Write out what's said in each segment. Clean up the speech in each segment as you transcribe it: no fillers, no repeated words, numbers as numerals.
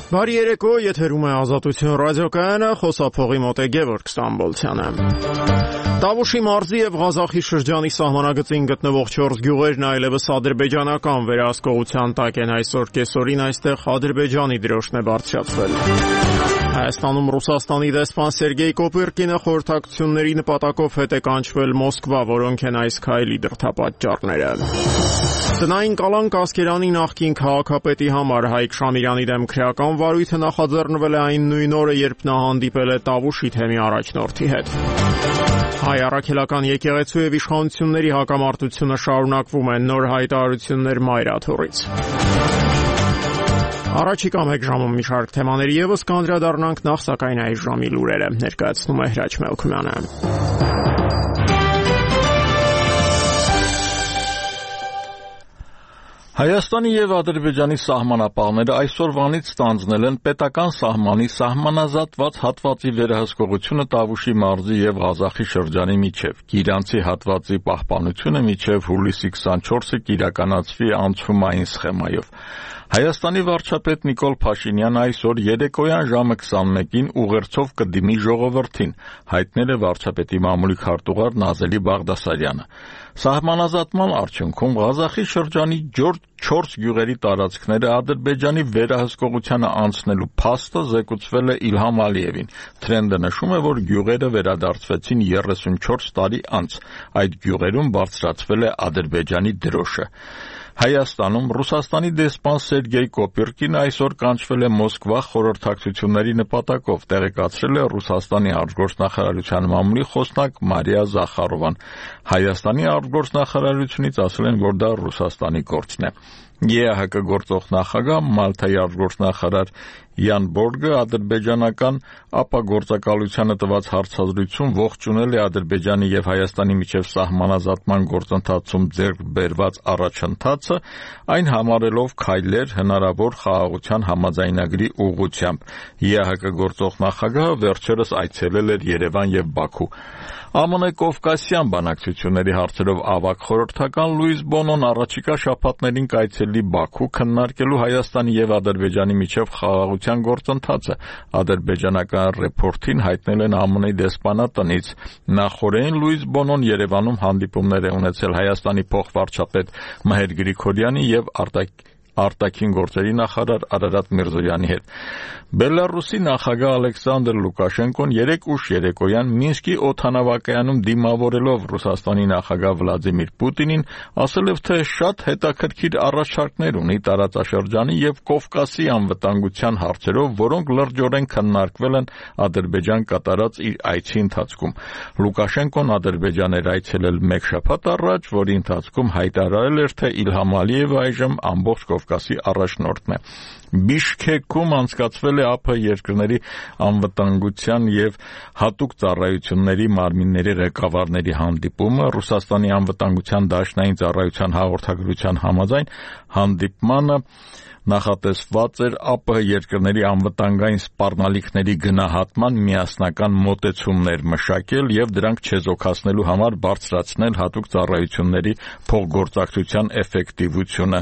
Բարի երեկո, եթերում է Ազատություն ռադիոկայանը, խոսափողի մոտ է Գևորգ Ստամբոլցյանը։ Տավուշի մարզի եւ Ղազախի շրջանի սահմանագծին գտնվող 4 գյուղերն այլևս ադրբեջանական վերահսկողության տակ են այսօր կեսօրին այստեղ Ադրբեջանի դրոշն է բարձրացվել։ Հայաստանում Ռուսաստանի դեսպան Սերգեյ Կոպիրկինը խորհրդակցությունների նպատակով հետ է կանչվել Մոսկվա, որոնք են այս քայլի դրդապատճառները։ Տնային կալանք Ասկերանի նախկին քաղաքապետի համար Հայկ Շամիրյանի դեմ քրեական վարույթը նախաձեռնվել է այն նույն օրը, երբ նա հանդիպել է Տավուշի թեմի առաջնորդի հետ։ Հայ առաքելական եկեղեցու եւ իշխանությունների հակամարտությունը շարունակվում է, նոր հայտարարություններ Մայրաթորից։ Առաջիկա մեկ ժամում մի շարք թեմաների եւս կանդրադառնանք, նախ սակայն այս ժամի լուրերը ներկայացնում է Հրաչ Մելքումյանը։ Հայաստանի եւ Ադրբեջանի սահմանապահները այսօրվանից ստանձնել են պետական սահմանի սահմանազատված հատվածի վերահսկողությունը Տավուշի մարզի եւ Ղազախի շրջանի միջև։ Գիրանցի հատվածի պահպանությունը մինչև հուլիսի 24-ը կիրականացվի անցումային սխեմայով։ Հայաստանի վարչապետ Նիկոլ Փաշինյանը այսօր երեկոյան ժամը 21-ին ուղերձով կդիմի ժողովրդին, հայտնել է վարչապետի մամուլի քարտուղար Նազելի Բաղդասարյանը։ Սահմանազատման արդյունքում Ղազախի շրջանի 4 գյուղերի տարածքները Ադրբեջանի վերահսկողությանը անցնելու փաստը զեկուցվել է Իլհամ Ալիևին։ Թրենդը նշում է, որ գյուղերը վերադարձվեցին 34 տարի անց։ Այդ գյուղերում բարձրացվել է Ադրբեջանի դրոշը։ Հայաստանում Ռուսաստանի դեսպան Սերգեյ Կոպիրկինը այսօր կանչվել է Մոսկվա խորհրդակցությունների նպատակով, տեղեկացրել է Ռուսաստանի արտգործնախարարության մամուլի խոսնակ Մարիա Զախարովան։ Հայաստանի արտգործնախարարությունից ասել են, որ դա Ռուսաստանի գործն է։ ԵԱՀԿ գործող նախագահ Մալթայի արտգործնախարար Յան Բորգը ադրբեջանական ապագործակալությանը տված հարցազրույցում ողջունել է Ադրբեջանի եւ Հայաստանի միջև սահմանազատման գործընթացում ձեռք բերված առաջընթացը, այն համարելով քայլեր հնարավոր խաղաղության համաձայնագրի ուղղությամբ։ ԵԱՀԿ գործող նախագահը վերջերս այցելել էր Երևան եւ Բաքու։ ԱՄՆ Կովկասյան բանակցությունների հարցերով ավագ խորհրդական Լուիս Բոնոն առաջիկա շաբաթներին կայցելի Բաքու քննարկելու Հայաստանի եւ Ադրբեջանի միջև խաղաղության գործընթացը։ Ադրբեջանական ռեպորտին հայտնել են ԱՄՆ դեսպանատնից։ Նախորդին Լուիս Բոնոն Երևանում հանդիպումներ է ունեցել Հայաստանի փոխվարչապետ Մհեր Գրիգորյանի եւ արտաքին գործերի նախարար Արարատ Միրզոյանի հետ։ Բելարուսի նախագահ Ալեքսանդր Լուկաշենկոն երեկ ուշ երեկոյան Մինսկի օդանավակայանում դիմավորելով Ռուսաստանի նախագահ Վլադիմիր Պուտինին ասել է, թե շատ հետաքրքիր առաջարկներ ունի տարածաշրջանի եւ Կովկասի անվտանգության հարցերով, որոնք լրջորեն քննարկվել են Ադրբեջան կատարած իր այցի ընթացքում։ Լուկաշենկոն Ադրբեջան էր այցելել մեկ շաբաթ առաջ, որի ընթացքում հայտարարել էր, թե Իլհամ Ալիևը այժմ ամբողջ Կովկասի առաջնորդն է։ Բիշքեքում անցկացվել է ԱՊՀ երկրների անվտանգության եւ հատուկ ծառայությունների մարմինների ղեկավարների հանդիպումը։ Ռուսաստանի անվտանգության դաշնային ծառայության հաղորդագրության համաձայն հանդիպմանը նախատեսված էր ԱՊՀ երկրների անվտանգային սպառնալիքների գնահատման միասնական մոտեցումներ մշակել եւ դրանք չեզոքացնելու համար բարձրացնել հատուկ ծառայությունների փոխգործակցության էֆեկտիվությունը։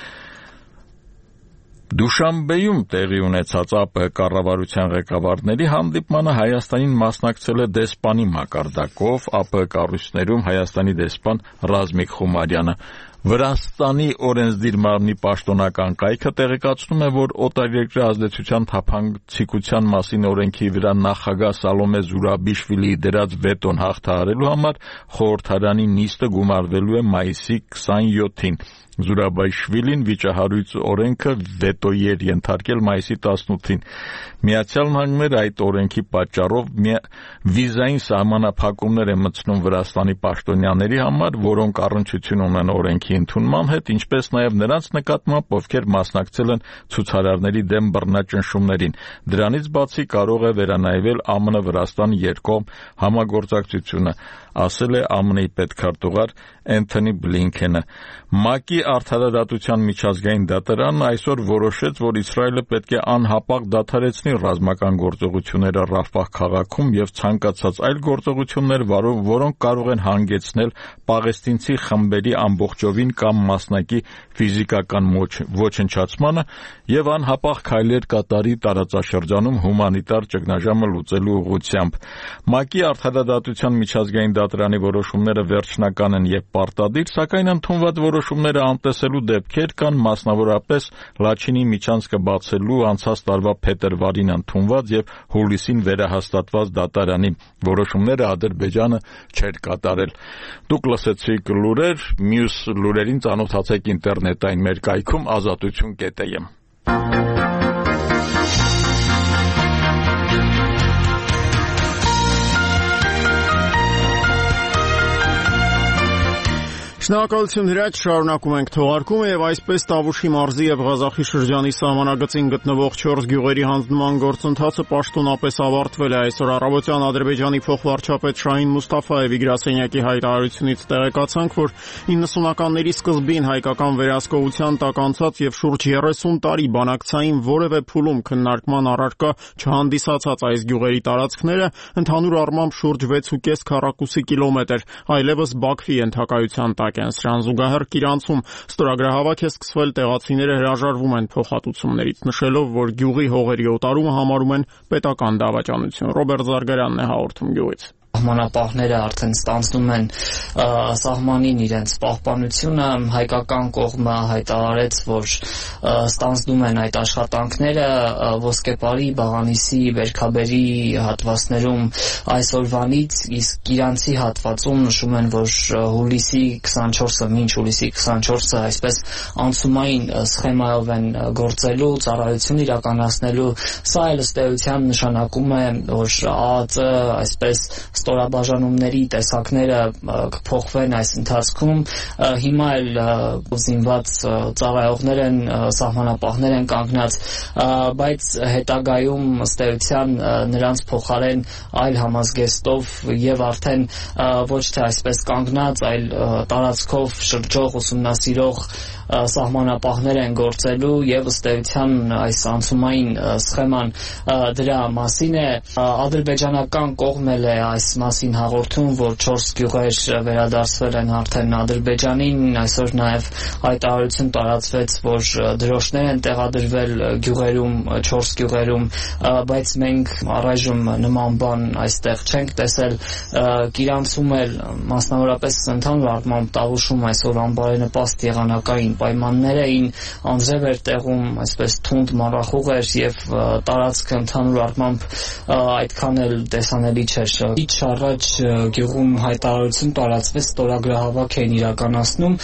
Դուշանբեում տեղի ունեցած ԱՊՀ կառավարության ղեկավարների հանդիպմանը Հայաստանին մասնակցել է դեսպանի մակարդակով ԱՊՀ կառույցներում Հայաստանի դեսպան Ռազմիկ Խումարյանը։ Վրաստանի օրենսդիր մարմնի պաշտոնական կայքը տեղեկացնում է, որ օտարերկրյա ազդեցության թափանցիկության մասին օրենքի վրա նախագահ Սալոմե Զուրաբիշվիլիի դրած վետոն հաղթահարելու համար խորհրդարանի նիստը գումարվելու է մայիսի 27-ին։ Զուրաբիշվիլին վիճահարույց օրենքը վետոյի էր ենթարկել մայիսի 18-ին։ Միացյալ Նահանգները այդ օրենքի պատճառով վիզային սահմանափակումներ է մտցնում Վրաստանի պաշտոնյաների համար, որոնք առնչություն ունեն օրենքի ընդունման հետ, ինչպես նաև նրանց նկատմամբ, ովքեր մասնակցել են ցուցարարների դեմ բռնաճնշումներին։ Դրանից բացի կարող է վերանայվել ԱՄՆ-Վրաստան երկկողմ համագործակցությունը։ ասել է ԱՄՆ-ի պետքարտուղար Էնթոնի Բլինքենը։ ՄԱԿ-ի արդարադատության միջազգային դատարանն այսօր որոշեց, որ Իսրայելը պետք է անհապաղ դադարեցնի ռազմական գործողությունները Ռաֆահ քաղաքում եւ ցանկացած այլ գործողություններ, որոնք կարող են հանգեցնել պաղեստինցի խմբերի ամբողջովին կամ մասնակի ֆիզիկական ոչնչացմանը եւ անհապաղ քայլեր կատարի տարածաշրջանում հումանիտար ճգնաժամը լուծելու ուղղությամբ։ ՄԱԿ-ի արդարադատության միջազգային դատարանի որոշումները վերջնական են եւ պարտադիր, սակայն ընդունված որոշումները անտեսելու դեպքեր կան, մասնավորապես Լաչինի միջանցքը բացելու անցած տարվա փետրվարին ընդունված եւ հուլիսին վերահաստատված դատարանի որոշումները Ադրբեջանը չէր կատարել։ Դուք լսեցիք լուրեր, մյուս լուրերին ծանոթացեք ինտերնետային մեր կայքում azatutun.am։ Շնորհակալություն Հրաչ, շարունակում ենք թողարկումը եւ այսպես Տավուշի մարզի եւ Ղազախի շրջանի սահմանագծին գտնվող 4 գյուղերի հանձնման գործընթացը պաշտոնապես ավարտվել է։ Այսօր առավոտյան Ադրբեջանի փոխվարչապետ Շահին Մուստաֆայևի գրասենյակի հայտարարությունից տեղեկացանք, որ 90-ականների սկզբին հայկական վերահսկողության տակ անցած եւ շուրջ 30 տարի բանակցային որևէ փուլում քննարկման առարկա չհանդիսացած այս գյուղերի տարածքները ընդհանուր առմամբ շուրջ 6.5 քառակուսի կիլոմետր այլևս Բաքվի ենթակայության տակ են։ Սրան զուգահեռ Կիրանցում ստորագրահավաք է սկսվել, տեղացիները հրաժարվում են փոխհատուցումներից, նշելով, որ գյուղի հողերի օտարումը համարում են պետական դավաճանություն։ Ռոբերտ Զարգարյանն է հաղորդում գյուղից։ Սահմանապահները արդեն ստանձնում են սահմանին իրենց պահպանությունը, հայկական կողմը հայտարարեց, որ ստանձնում են այդ աշխատանքները Ոսկեպարի, Բաղանիսի, Բերքաբերի հատվածներում այսօրվանից, իսկ իրանցի հատվածում նշում են, որ հուլիսի 24-ը, մինչ հուլիսի 24-ը այսպես անցումային սխեմայով են գործելու, ծառայություն իրականացնելու։ Սա էլ ըստ էության նշանակում է, որ ԱԱԾ այսպես ստորաբաժանումների տեսակները կփոխվեն այս ընթացքում։ Հիմա էլ զինված ծառայողներ են, սահմանապահներ են կանգնած, բայց հետագայում ըստ էության նրանց փոխարեն այլ համազգեստով եւ արդեն ոչ թե այսպես կանգնած, այլ տարածքով շրջող ուսումնասիրող սահմանապահներ են գործելու եւ ըստ էության այս անցումային սխեման դրա մասին է։ Ադրբեջանական կողմն էլ է այս մասին հաղորդում, որ 4 գյուղեր վերադարձվել են արդեն Ադրբեջանին։ Այսօր նաեւ հայտարարություն տարածվեց, որ դրոշներ են տեղադրվել գյուղերում, 4 գյուղերում, բայց մենք առայժմ նման բան այստեղ չենք տեսել։ Կիրանցում էլ մասնավորապես ընդհանուր առմամբ Տավուշում այսօր անբարենպաստ եղանակային պայմաններ էին, անձրև էր տեղում, այսպես թունդ մառախուղ էր եւ տարածքը ընդհանուր առմամբ այդքան էլ տեսանելի չէր։ Քիչ առաջ գյուղում հայտարարություն տարածվեց, ստորագրահավաք էին իրականացնում,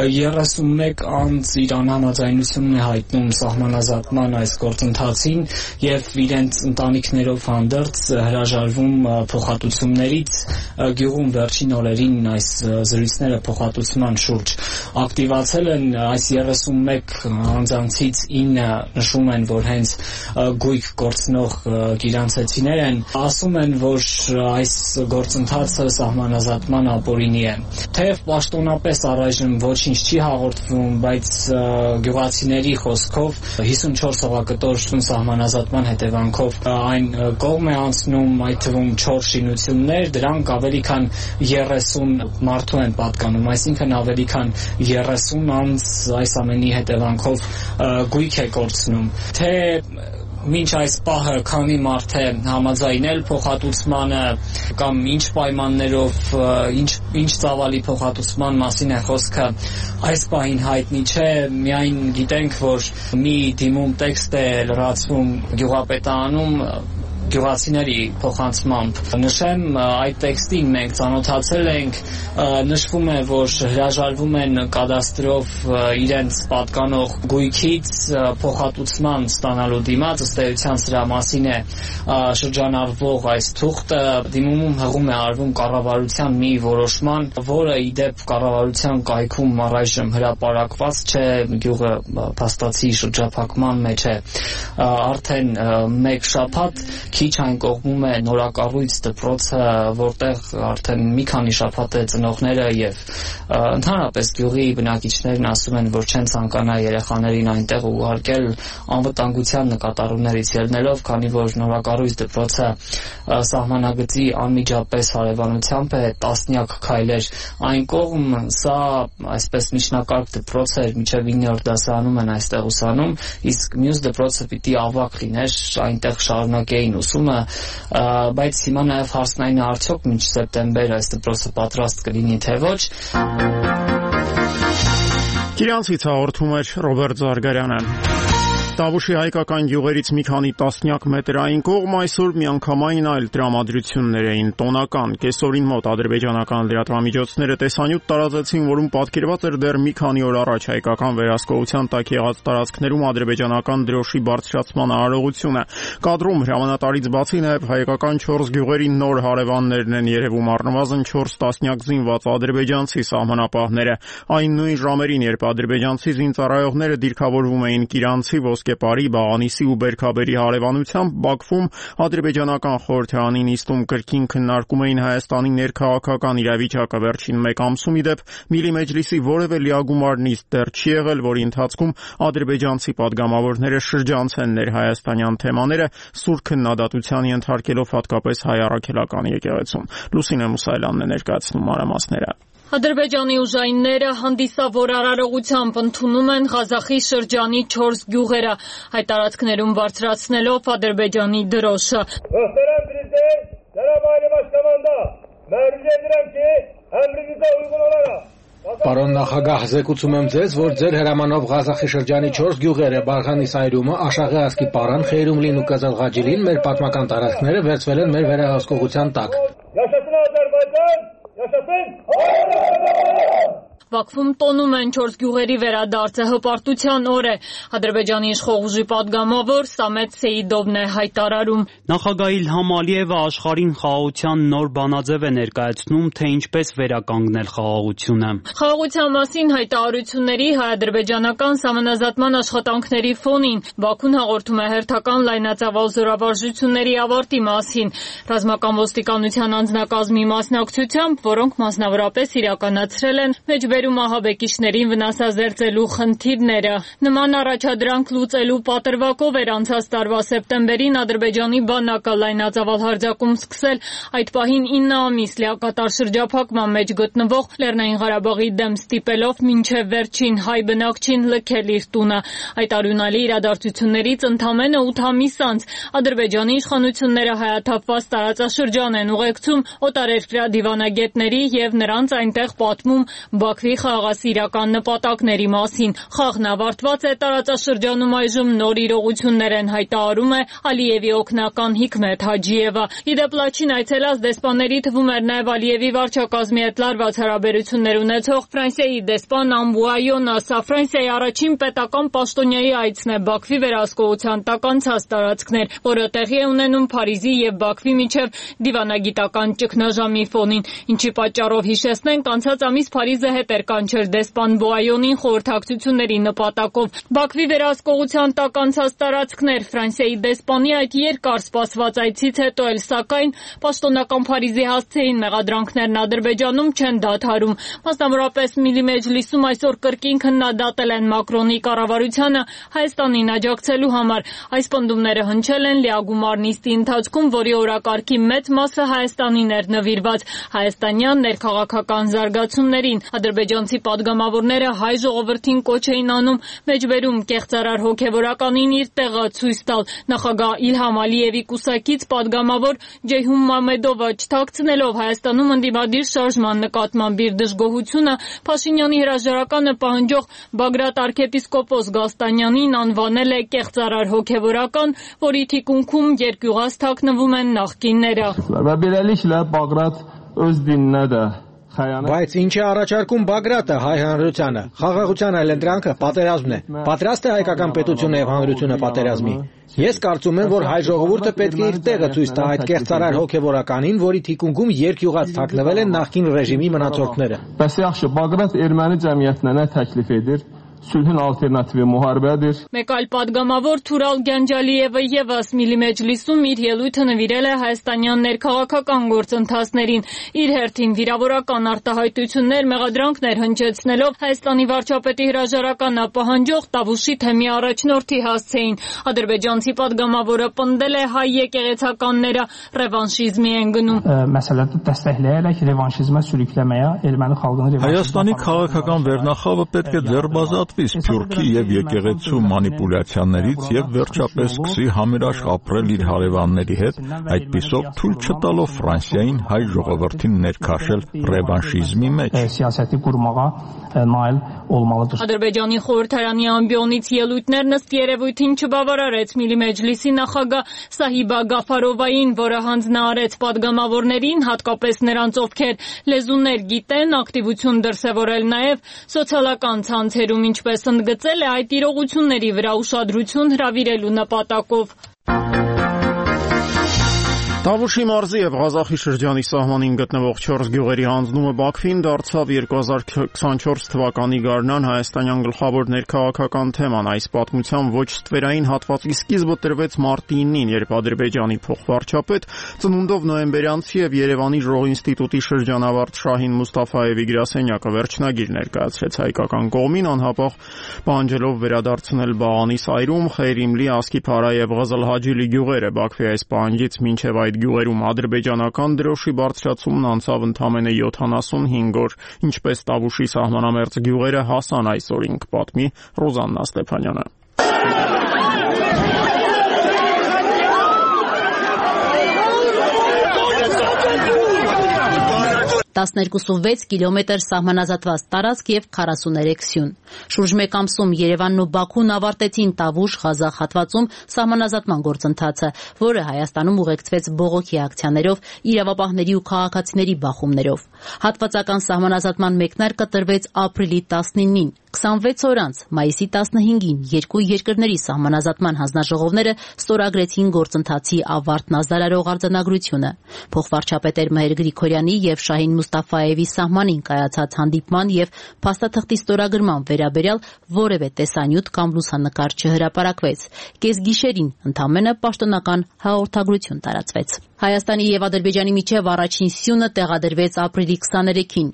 31 անձ իր անհամաձայնությունն է հայտնում սահմանազատման այս գործընթացին եւ իրենց ընտանիքներով հանդերձ հրաժարվում փոխհատուցումներից։ Գյուղում վերջին օրերին այս զրույցները փոխհատուցման շուրջ ակտիվացել են։ Այս 31 անձանցից 9 նշում են, որ հենց գույք գործնող կիրանցեցիներ են, ասում են, որ այս գործընթացը սահմանազատման ապօրինի է։ Թեև պաշտոնապես առայժմ ոչինչ չի հաղորդվում, բայց գյուղացիների խոսքով 54 հողակտոր սահմանազատման հետևանքով այն կողմ է անցնում, այդ թվում 4 շինություններ, դրանք ավելի քան 30 մարդու են պատկանում, այսինքն ավելի քան 30 անձ այս ամենի հետևանքով գույք է կորցնում։ Թե մինչ այս պահը քանի մարդ է համաձայնել փոխհատուցմանը կամ ինչ պայմաններով, ինչ ծավալի փոխհատուցման մասին է խոսքը, այս պահին հայտնի չէ, միայն գիտենք, որ մի դիմում տեքստ է լրացվում գյուղապետարանում գյուղացիների փոխանցմամբ։ Նշեմ, այդ տեքստին մենք ծանոթացել ենք, նշվում է, որ հրաժարվում են կադաստրով իրենց պատկանող գույքից փոխհատուցման ստանալու դիմաց, ըստ էության սրա մասին է շրջանառվող այս թուղթը։ Դիմումում հղում է արվում կառավարության մի որոշման, որը ի դեպ կառավարության կայքում առայժմ հրապարակված չէ, գյուղը փաստացի շրջափակման մեջ է արդեն 1 շաբաթ։ քիչ այն կողմում է նորակառույց դպրոցը, որտեղ արդեն մի քանի շաբաթ է ծնողները եւ ընդհանրապես գյուղի բնակիչներն ասում են, որ չեն ցանկանա երեխաներին այնտեղ ուղարկել անվտանգության նկատառումներից ելնելով, քանի որ նորակառույց դպրոցը սահմանագծի անմիջապես հարևանությամբ է, տասնյակ քայլեր այն կողմ, սա այսպես միջնակարգ դպրոց էր, մինչև 9-րդ դասարանում են այստեղ ուսանում, իսկ մյուս դպրոցը պիտի ավագ լիներ, այնտեղ շարունակեին ուսումը, բայց հիմա նաև հարցն այն է, արդյոք մինչ սեպտեմբեր այս դպրոցը պատրաստ կլինի, թե ոչ։ Կիրանցից հաղորդում էր Ռոբերտ Զարգարյանը։ Տավուշի հայկական գյուղերից մի քանի տասնյակ մետրային կողմ այսօր միանգամայն այլ տրամադրություններ էին տոնական։ Կեսօրին մոտ ադրբեջանական լրատվամիջոցները տեսանյութ տարածեցին, որում պատկերված էր դեռ մի քանի օր առաջ հայկական վերահսկողության տակ եղած տարածքներում ադրբեջանական դրոշի բարձրացման արարողությունը։ Կադրում հրամանատարից բացի նաև հայկական 4 գյուղերի նոր հարևաններն են երևում, առնվազն 4 տասնյակ զինված ադրբեջանցի սահմանապահները։ Այն նույն ժամերին, երբ ադրբեջանցի զինծառայողները դիրքավորվում էին Կիրանցի Կեպարի, Բաղանիսի ու Բերքաբերի հարևանությամբ, Բաքվում ադրբեջանական խորհրդարանի նիստում կրկին քննարկում էին Հայաստանի ներքաղաքական իրավիճակը վերջին մեկ ամսում։ Իդեպ Միլի Մեջլիսի որևէ լիագումար նիստ դեռ չի եղել, որի ընթացքում ադրբեջանցի падգամավորները շրջանցեն ներհայաստանյան թեմաները, սուր քննադատության ենթարկելով հատկապես հայ առաքելական եկեղեցում։ Լուսինե Մուսայելյանն է ներկայացնում մանրամասները։ Ադրբեջանի ուժայինները հանդիսավոր արարողությամբ ընդունում են Ղազախի շրջանի 4 գյուղերը, այդ տարածքներում բարձրացնելով Ադրբեջանի դրոշը։ Պարոն նախագահ, զեկուցում եմ ձեզ, որ ձեր հրամանով Ղազախի շրջանի 4 գյուղերը Բարխանի Սայրումը, Աշաղի ասկի Պարան, Խեյրումլին ու Կազալղաջիլին մեր պատմական տարածքները վերցվել են մեր վերահսկողության տակ։ Բաքվում տոնում են 4 գյուղերի վերադարձը, հպարտության օր է։ Ադրբեջանի իշխող ուժի падգամավոր Սամետ Սեիդովն է հայտարարում։ Նախագահ Իլհամ Ալիևը աշխարհին խաղաղության նոր բանաձև է ներկայացնում, թե ինչպես վերականգնել խաղաղությունը։ Խաղաղության մասին հայտարարությունների հայ-ադրբեջանական սահմանազատման աշխատանքների ֆոնին Բաքուն հաղորդում է հերթական լայնածավալ զորավարժությունների ավարտի մասին, ռազմական ոստիկանության անձնակազմի մասնակցությամբ, որոնք մասնավորապես իրականացրել են մեջբերում ահաբեկիչներին վնասազերծելու խնդիրները։ Նման առաջադրանք լուծելու պատրվակով էր անցած տարվա սեպտեմբերին Ադրբեջանի բանակը լայնածավալ հարձակում սկսել, այդ պահին 9 ամիս լիակատար շրջափակման մեջ գտնվող Լեռնային Ղարաբաղի դեմ ստիպելով մինչև վերջին հայ բնակչին լքել իր տունը։ Այդ արյունալի իրադարձություններից ընդամենը 8 ամիս անց Ադրբեջանի իշխանությունները հայաթափված տարածաշրջան են ուղեկցում օտարերկրյա դիվանագետների եւ նրանց այնտեղ պատմում Բաքվի խաղաղասիրական նպատակների մասին։ Խաղն ավարտված է, տարածաշրջանում այժմ նոր իրողություններ են, հայտարարում է Ալիևի օգնական Հիկմետ Հաջիևը։ Իդեպ Լաչին այցելած դեսպանների թվում էր նաև Ալիևի վարչակազմի հետ լարված հարաբերություններ ունեցող Ֆրանսիայի դեսպան Ամբուայոնը։ Սա Ֆրանսիայի առաջին պետական պաշտոնյայի այցն է Բաքվի վերահսկողության տակ անցած տարածքներ, որը տեղի է ունենում Փարիզի եւ Բաքվի միջև դիվանագիտական ճգնաժամի ֆոնին, ինչի պատճառով հիշեցնենք անցած ամիս Փարիզը հետ էր կանչել դեսպան Բոայոնին խորհրդակցությունների նպատակով։ Բաքվի վերահսկողության տակ անցած տարածքներ Ֆրանսիայի դեսպանի այդ երկար սպասված այցից հետո էլ սակայն պաշտոնական Փարիզի հասցեին մեղադրանքներն Ադրբեջանում չեն դադարում։ Մասնավորապես Միլի Մեջլիսում այսօր կրկին քննադատել են Մակրոնի կառավարությանը Հայաստանին աջակցելու համար։ Այս պնդումները հնչել են լիագումար նիստի ընթացքում, որի օրակարգի մեծ մասը Հայաստանին էր նվիրված հայաստանյան ներքաղաքական զարգացումներին։ Ադրբեջանցի падգամավորները հայ ժողովրդին կոչ էին անում մեջբերում կեղծարար հոգևորականին իր տեղը ցույց տալ։ Նախագահ Իլհամ Ալիևի կուսակից падգամավոր Ջեյհուն Մամեդովը չթաքցնելով Հայաստանում ընդդիմադիր շարժման նկատմամբ իր դժգոհությունը Փաշինյանի հրաժարականը պահանջող Բագրատ arczepiskopos Գաստանյանին անվանել է կեղծարար հոգևորական, որի թիկունքում երկյուղած թաքնվում են նախկինները։ Բայց ինչ է առաջարկում Բագրատը հայ հանրությանը։ Խաղաղության այլընտրանքը պատերազմն է։ Պատրաստ է հայկական պետությունը եւ հանրությունը պատերազմի։ Ես կարծում եմ, որ հայ ժողովուրդը պետք է իր տեղը ցույց տա այդ կեղծարար հոգևորականին, որի թիկունքում երկյուղած թաքնվել են նախկին ռեժիմի մնացորդները։ sülhün alternativi müharibədir. Մեկ այլ падգամավոր Թուրալ Գանջալիևը եւս Միլի Մեջլիսում իր ելույթը նվիրել է հայաստանյան ներքաղաքական գործընթացներին։ Իր հերթին վիրավորական արտահայտություններ, մեղադրանքներ հնչեցնելով Հայաստանի վարչապետի հրաժարականը պահանջող Տավուշի թեմի առաջնորդի հասցեին։ Ադրբեջանցի падգամավորը պնդել է հայ եկեղեցականները ռևանշիզմի են գնում։ Məsələdə dəstəkləyərək revanşizmə sürükləməyə erməni xalqını Հայաստանի քաղաքական վերնախավը պետք է ձեռբազատվի Սփյուռքի եւ եկեղեցու մանիպուլյացիաներից եւ վերջապես սկսի համերաշխ ապրել իր հարևանների հետ, այդպիսով թույլ չտալով Ֆրանսիային հայ ժողովրդին ներքաշել ռևանշիզմի մեջ։ Սիասəti qurmağa nail olmalıdır։ Ադրբեջանի խորհրդարանի ամբիոնից ելույթներն ըստ երևույթին չբավարարեց Միլի Մեջլիսի նախագահ Սահիբա Գաֆարովային, որը հանձնարարեց падգամավորներին, հատկապես նրանց, ովքեր լեզուներ գիտեն, ակտիվություն դրսևորել նաև սոցիալական ցանցերում, ինչպես ընդգծել է այդ իրողությունների վրա ուշադրություն հրավիրելու նպատակով։ Տավուշի մարզի եւ Ղազախի շրջանի սահմանին գտնվող 4 գյուղերի հանձնումը Բաքվին դարձավ 2024 թվականի գարնան հայաստանյան գլխավոր ներքաղաքական թեման։ Այս պատմության ոչ ստվերային հատվածի սկիզբը տրվեց մարտի 9-ին, երբ Ադրբեջանի փոխվարչապետ ծնունդով նոյեմբերյանցի եւ Երևանի Ժող ինստիտուտի շրջանավարտ Շահին Մուստաֆաևի գրասենյակը վերջնագիր ներկայացրեց հայկական կողմին, անհապաղ պահանջելով վերադարձնել Բաղանի Սայրում, Խեյրիմլի, Ասկիփարա եւ Ղազալհաջիլի գյուղերը։ Բաքվի այս պահանջից մինչեւ այդ գյուղերում ադրբեջանական դրոշի բարձրացումն անցավ ընդամենը 75 օր, ինչպես Տավուշի սահմանամերձ գյուղերը հասան այսօրին, կպատմի Ռոզաննա Ստեփանյանը։ 12.6 կիլոմետր սահմանազատված տարածք եւ 43 սյուն։ Շուրջ մեկ ամսում Երևանն ու Բաքուն ավարտեցին Տավուշ-Ղազախ հատվածում սահմանազատման գործընթացը, որը Հայաստանում ուղեկցվեց բողոքի ակցիաներով, իրավապահների ու քաղաքացիների բախումներով։ Հատվածական սահմանազատման մեկնարկը տրվեց ապրիլի 19-ին։ 26 օր անց, մայիսի 15-ին, երկու երկրների սահմանազատման հանձնաժողովները ստորագրեցին գործընթացի ավարտն ազդարարող արձանագրությունը։ Փոխվարչապետեր Մհեր Գրիգորյանի եւ Շահին Մուստաֆաևի սահմանին կայացած հանդիպման եւ փաստաթղթի ստորագրման վերաբերյալ որևէ տեսանյութ կամ լուսանկար չհրապարակվեց։ Կեսգիշերին ընդամենը պաշտոնական հաղորդագրություն տարածվեց։ Հայաստանի եւ Ադրբեջանի միջև առաջին սյունը տեղադրվեց ապրիլի 23-ին։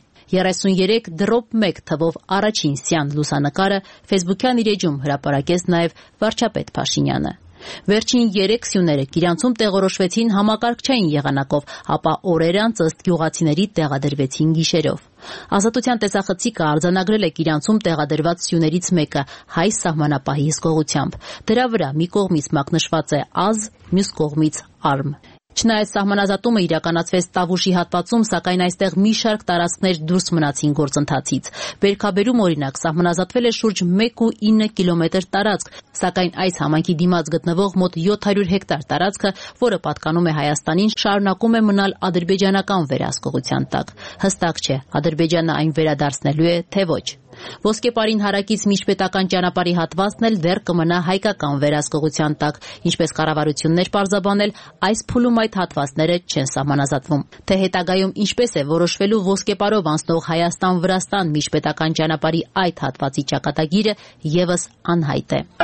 33.1 թվով առաջին սյան լուսանկարը Facebook-յան իր էջում հրապարակեց նաև վարչապետ Փաշինյանը։ Վերջին 3 սյուները Կիրանցում տեղորոշվեցին համակարգչային եղանակով, ապա օրեր անց ըստ գյուղացիների տեղադրվեցին գիշերով։ Ազատության տեսախցիկը արձանագրել է Կիրանցում տեղադրված սյուներից մեկը հայ սահմանապահի հսկողությամբ։ Դրա վրա մի կողմից մակնշված է ԱԶ, մյուս կողմից ԱՐՄ։ Չնայած սահմանազատումը իրականացվեց Տավուշի հատվածում, սակայն այստեղ մի շարք տարածքներ դուրս մնացին գործընթացից։ Բերքաբերում օրինակ սահմանազատվել է շուրջ 1.9 կիլոմետր տարածք, սակայն այս համայնքի դիմաց գտնվող մոտ 700 հեկտար տարածքը, որը պատկանում է Հայաստանին, շարունակում է մնալ ադրբեջանական վերահսկողության տակ։ Հստակ չէ, Ադրբեջանը այն վերադարձնելու է, թե ոչ։ Ոսկեպարին հարակից միջպետական ճանապարհի հատվածն էլ դեռ կմնա հայկական վերահսկողության տակ, ինչպես կառավարություններ պարզաբանել, այս փուլում այդ հատվածները չեն սահմանազատվում։ Թե հետագայում ինչպես է որոշվելու ոսկեպարով անցնող Հայաստան-Վրաստան միջպետական ճանապարհի այդ հատվածի ճակատագիրը եւս անհայտ է։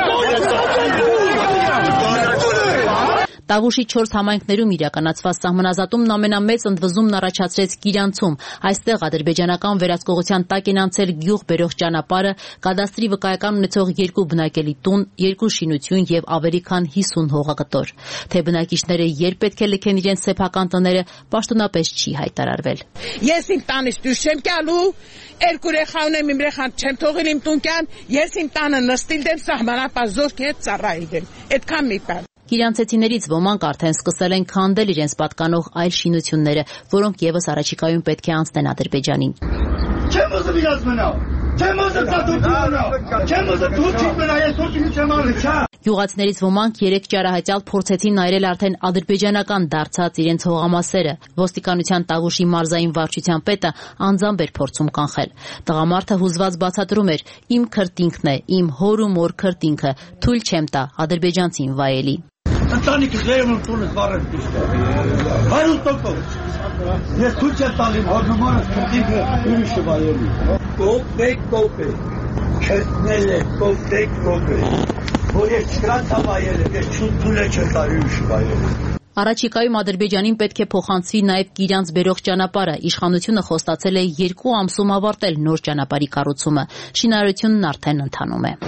Տավուշի 4 համայնքներում իրականացված սահմանազատումն ամենամեծ ընդվզումն առաջացրեց Կիրանցում։ Այստեղ ադրբեջանական վերահսկողության տակ են անցել գյուղ բերող ճանապարհը, կադաստրի վկայական ունեցող 2 բնակելի տուն, 2 շինություն եւ ավելի քան 50 հողակտոր։ Թե բնակիչները երբ պետք է լքեն իրենց սեփական տները, պաշտոնապես չի հայտարարվել։ Ես իմ տանից դուրս չեմ գալու, երկու երեխա ունեմ, իմ երեխան չեմ թողել իմ տունքան, ես իմ տանը նստիլ դեմ սահմանապահ զորքի հետ ծառայել եմ։ Այդքան մի բան։ Կիրանցեցիներից ոմանք արդեն սկսել են քանդել իրենց պատկանող այլ շինությունները, որոնք եւս առաջիկայում պետք է անցնեն Ադրբեջանին։ Չեմ ուզում իրաց մնալ, չեմ ուզում ծածուտանալ, չեմ ուզում թուրքի մնալ, ես թուրքին չեմ արել։ Գյուղացիներից ոմանք 3 ճարահայտյալ փորձեցին նայրել արդեն ադրբեջանական դարձած իրենց հողամասերը։ Ոստիկանության Տավուշի մարզային վարչության պետը անձամբ էր փորձում կանխել։ Տղամարդը հուզված բացատրում էր. «Իմ քրտինքն է, իմ հոր ու մոր քրտինքը, թույլ չեմ տա ադրբեջանցին վայելի»։ Ընտանիքս Երևան տունս վառել ճիշտ է։ 100%։ Ես ցույց եմ տալի հորմոնը քրտինքը ուրիշը վայելի։ Կոպեկ։ քերտնել է, կոպտեք, որ ես չկան թավայել է, ես չուտուլ է չկարի ուշվայել։ Առաջիկայում Ադրբեջանին պետք է փոխանցվի նաև Կիրանց բերող ճանապարհը։ Իշխանությունը խոստացել է 2 ամսում ավարտել նոր ճանապարհի կառուցումը։ Շինարարությունն արդեն ընթանում է։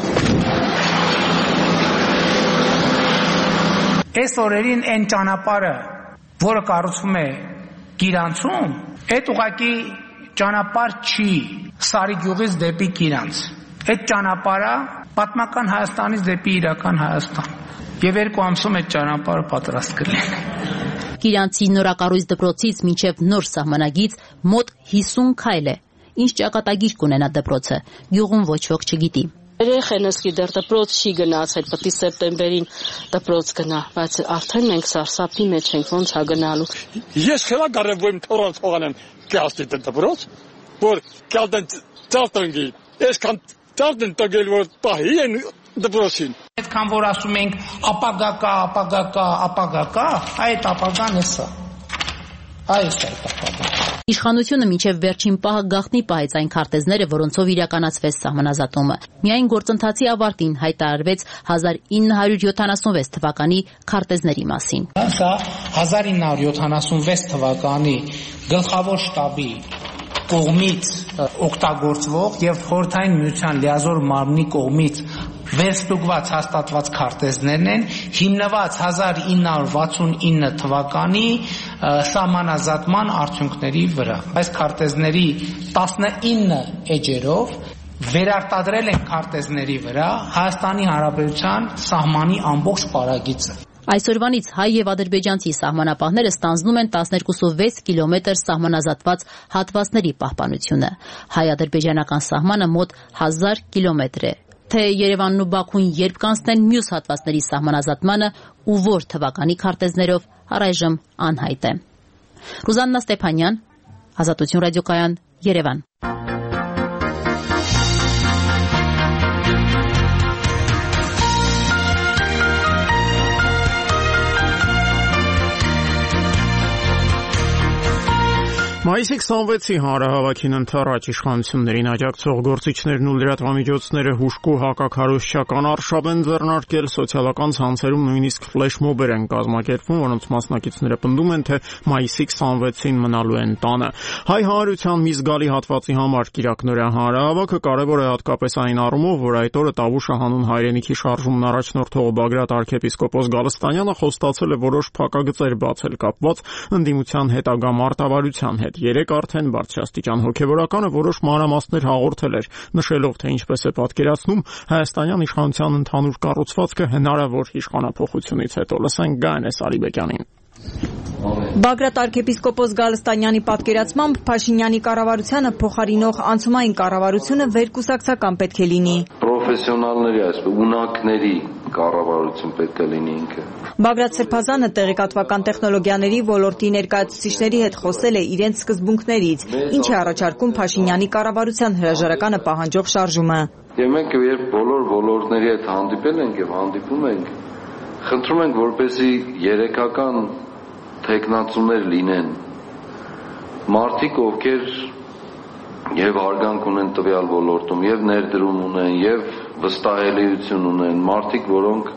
Այս օրերին այն ճանապարհը, որը կառուցվում է Կիրանցում, այդ ուղղակի ճանապարհ չի Սարի գյուղից դեպի Կիրանց։ Այդ ճանապարհը պատմական Հայաստանից դեպի իրական Հայաստան։ Եվ 2 ամսում այդ ճանապարհը պատրաստ կլինի։ Կիրանցի նորակառույց դպրոցից մինչև նոր սահմանագիծ մոտ 50 քայլ է։ Ինչ ճակատագիր կունենա դպրոցը, գյուղում ոչ ոք չգիտի։ Երեխենս գիտեր դպրոց չի գնացել, պետք է սեպտեմբերին դպրոց գնա, բայց արդեն մենք սարսափի մեջ ենք, ոնց է գնալու։ Ես խելագար եմ, որ թորած փողանեմ կաստի դպրոց, որ կալդեն ծաղտնգի, այսքան ծաղտեն տգել, որ պահի են դպրոցին։ Այդքան որ ասում ենք ապագա կա, այդ ապագան է սա։ Այս է ապագա։ Իշխանությունը մինչև վերջին պահը գաղտնի պահեց այն քարտեզները, որոնցով իրականացվեց սահմանազատումը։ Միայն գործընթացի ավարտին հայտարարվեց 1976 թվականի քարտեզների մասին։ Սա 1976 թվականի գլխավոր շտաբի կողմից օգտագործվող եւ Խորհրդային Միության լիազոր մարմնի կողմից վերստուգված հաստատված քարտեզներն են, հիմնված 1969 թվականի սահմանազատման արդյունքների վրա։ Այս քարտեզների 19 էջերով վերարտադրել են քարտեզների վրա Հայաստանի Հանրապետության սահմանի ամբողջ պարագիծը։ Այսօրվանից հայ եւ ադրբեջանցի սահմանապահները ստանձնում են 12.6 կիլոմետր սահմանազատված հատվածների պահպանությունը։ Հայ-ադրբեջանական սահմանը մոտ 1000 կիլոմետր է։ Թե Երևանն ու Բաքուն երբ կանցնեն մյուս հատվածների սահմանազատմանը ու որ թվականի քարտեզներով առայժմ անհայտ է։ Ռուզաննա Ստեփանյան, Ազատություն ռադիոկայան, Երևան։ Մայիսի 26-ի հանրահավաքին ընթരാճ իշխանություններին աջակցող գործիչներն ու լրատվամիջոցները հուժկու հակաքարոզչական արշավ են ձեռնարկել, սոցիալական ցանցերում նույնիսկ ֆլեշմոբեր են կազմակերպվում, որոնց մասնակիցները պնդում են, թե մայիսի 26-ին մնալու են տանը։ Հայ հանրության մի զգալի հատվածի համար կիրակնօրյա հանրահավաքը կարևոր է հատկապես այն առումով, որ այդ օրը Տավուշը հանուն հայրենիքի շարժումն առաջնորդող Բագրատ arczepiskopos Գալստանյանը խոստացել է որոշ փակագծեր բացել կապված ընդդիմության հետագա մարտավարության հետ։ Երեք արդեն բարձրաստիճան հոգևորականը որոշ մանրամասներ հաղորդել էր, նշելով, թե ինչպես է պատկերացնում հայաստանյան իշխանության ընդհանուր կառուցվածքը հնարավոր իշխանափոխությունից հետո։ Լսենք Գայանե Սարիբեկյանին։ Բագրատ arczepiskopos Գալստանյանի պատկերացմամբ Փաշինյանի կառավարությանը փոխարինող անցումային կառավարությունը վերկուսակցական պետք է լինի։ Պրոֆեսիոնալների, այսպես ունակների կառավարություն պետք է լինի ինքը։ Բագրատ Սրբազանը տեղեկատվական տեխնոլոգիաների ոլորտի ներկայացուցիչների հետ խոսել է իրենց սկզբունքներից, ինչ է առաջարկում Փաշինյանի կառավարության հրաժարականը պահանջող շարժումը։ Եվ մենք երբ բոլոր ոլորտների հետ հանդիպել ենք եւ հանդիպում ենք, խնդրում ենք, որպեսզի երեքական թեկնածուներ լինեն, մարդիկ, ովքեր եւ հարգանք ունեն տվյալ ոլորտում, եւ ներդրում ունեն, եւ վստահելիություն ունեն, մարդիկ, որոնք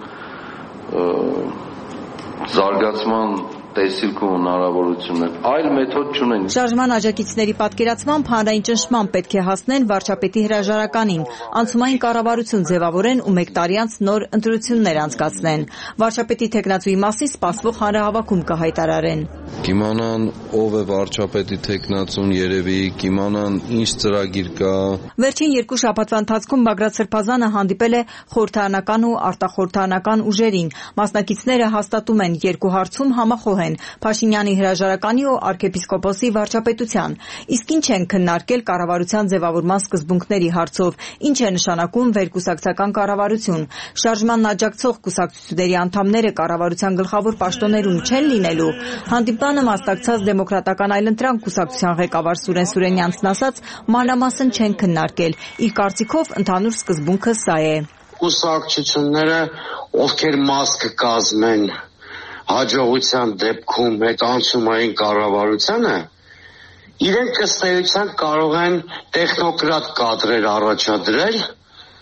զարգացման տեսիլքում հնարավորություն են, այլ մեթոդ չունեն։ Շարժման աջակիցների պատկերացմամբ հանրային ճնշման պետք է հասնեն վարչապետի հրաժարականին, անցումային կառավարություն ձևավորեն ու 1 տարի անց նոր ընտրություններ անցկացնեն։ Վարչապետի թեկնածուի մասին սպասվող հանրահավաքում կհայտարարեն։ Կիմանան ով է վարչապետի թեկնածուն, երևի կիմանան ինչ ծրագիր կա։ Վերջին 2 շաբաթվա ընթացքում Բագրատ Սրբազանը հանդիպել է խորհրդարանական ու արտախորհրդարանական ուժերին։ Մասնակիցները հաստատում են 2 հարցում համախոհ են Փաշինյանի հրաժարականի ու arczepiskoposi վարչապետության։ Իսկ ինչ են քննարկել կառավարության ձևավորման սկզբունքների հարցով, ինչ է նշանակում վերկուսակցական կառավարություն։ Շարժմանն աջակցող կուսակցությունների անդամները կառավարության գլխավոր պաշտոններում չեն լինելու։ Հանդիպանը մասնակցած դեմոկրատական այլընտրանք կուսակցության ղեկավար Սուրեն Սուրենյանցն ասաց, մանրամասն չեն քննարկել։ Իր կարծիքով ընդհանուր սկզբունքը սա է։ Կուսակցությունները, ովքեր մաս կկազմեն հաջողության դեպքում այդ անցումային կառավարությանը, իրենք ըստ էության կարող են տեխնոկրատ կադրեր առաջադրել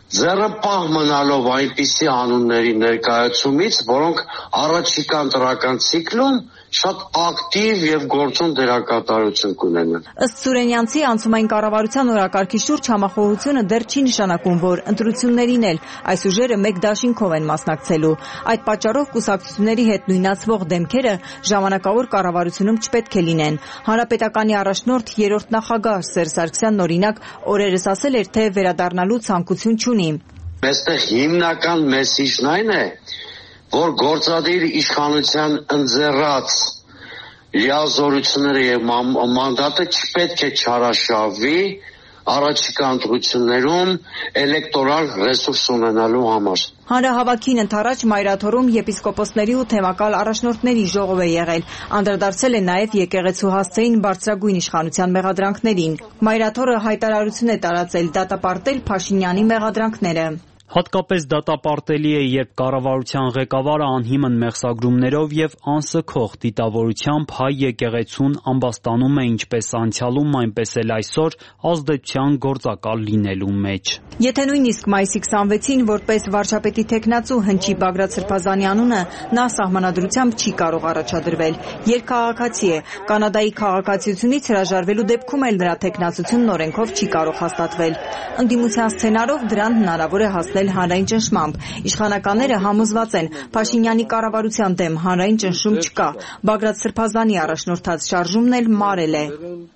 ձեռնպահ մնալով այնպիսի անունների ներկայացումից, որոնք առաջիկա ընտրական ցիկլում շատ ակտիվ եւ գործուն դերակատարություն կունենան։ Ըստ Սուրենյանցի, անցումային կառավարության օրակարգի շուրջ համախոհությունը դեռ չի նշանակում, որ ընտրություններին էլ այս ուժերը մեկ դաշինքով են մասնակցելու։ Այդ պատճառով կուսակցությունների հետ նույնացվող դեմքերը ժամանակավոր կառավարությունում չպետք է լինեն։ Հանրապետականի առաջնորդ երրորդ նախագահ Սերժ Սարգսյանն օրինակ օրերս ասել էր, թե վերադառնալու ցանկություն չունի։ Այստեղ հիմնական մեսիջն այն է, որ գործադիր իշխանության ընձեռած լիազորությունները եւ մանդատը չպետք է չարաշավի առաջիկա ընտրություններում էլեկտորալ ռեսուրս ունենալու համար։ Հանրահավաքին ընդառաջ Մայրաթորում եպիսկոպոսների ու թեմակալ առաջնորդների ժողով է եղել։ Անդրադարձել է նաև եկեղեցու հասցեին բարձրագույն իշխանության մեղադրանքներին։ Մայրաթորը հայտարարություն է տարածել դատապարտել Փաշինյանի մեղադրանքները։ Հատկապես դատապարտելի է, երբ կառավարության ղեկավարը անհիմն մեղսագրումներով եւ անսքող դիտավորությամբ հայ եկեղեցուն ամբաստանում է ինչպես անցյալում, այնպես էլ այսօր ազդեցության գործակալ լինելու մեջ։ Եթե նույնիսկ մայիսի 26-ին որպես վարչապետի թեկնածու հնչի Բագրատ Սրբազանի անունը, նա սահմանադրությամբ չի կարող առաջադրվել։ Երկքաղաքացի է, Կանադայի քաղաքացիությունից հրաժարվելու դեպքում էլ նրա թեկնածությունն օրենքով չի կարող հաստատվել։ Ընդդիմության սցենարով դրան հնարավոր է հասնել հանրային ճնշմամբ։ Իշխանականները համոզված են, Փաշինյանի կառավարության դեմ հանրային ճնշում չկա։ Բագրատ Սրբազանի առաջնորդած շարժումն էլ մարել է։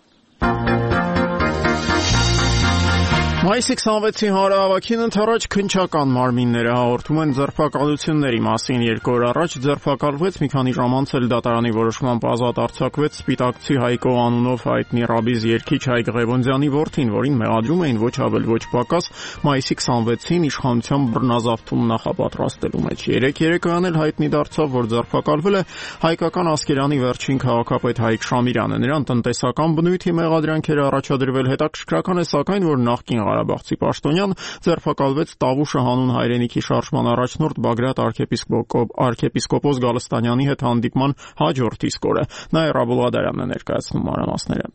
Մայիսի 26-ի հանրահավաքին ընդառաջ քննչական մարմինները հաղորդում են ձերբակալությունների մասին։ 2 օր առաջ ձերբակալվեց, մի քանի ժամ անց էլ դատարանի որոշմամբ ազատ արձակվեց սպիտակցի Հայկո անունով հայտնի ռաբիզ երգիչ Հայկ Ղևոնդյանի որդին, որին մեղադրում էին ոչ ավել ոչ պակաս մայիսի 26-ին իշխանության բռնազավթում նախապատրաստելու մեջ։ Երեկոյան էլ հայտնի դարձավ, որ ձերբակալվել է հայկական Ասկերանի վերջին քաղաքապետ Հայկ Շամիրյանը։ Նրան տնտեսական բնույթի մեղադրանքեր առաջադրվել։ Հետաքրքրական է սակայն, որ նախկին Ղարաբաղցի պաշտոնյան ձերբակալվեց Տավուշը հանուն հայրենիքի շարժման առաջնորդ Բագրատ arczepiskopos Գալստանյանի հետ հանդիպման հաջորդ իսկ օրը։ Նաիրա Բուլղադարյանն է ներկայացնում մանրամասները։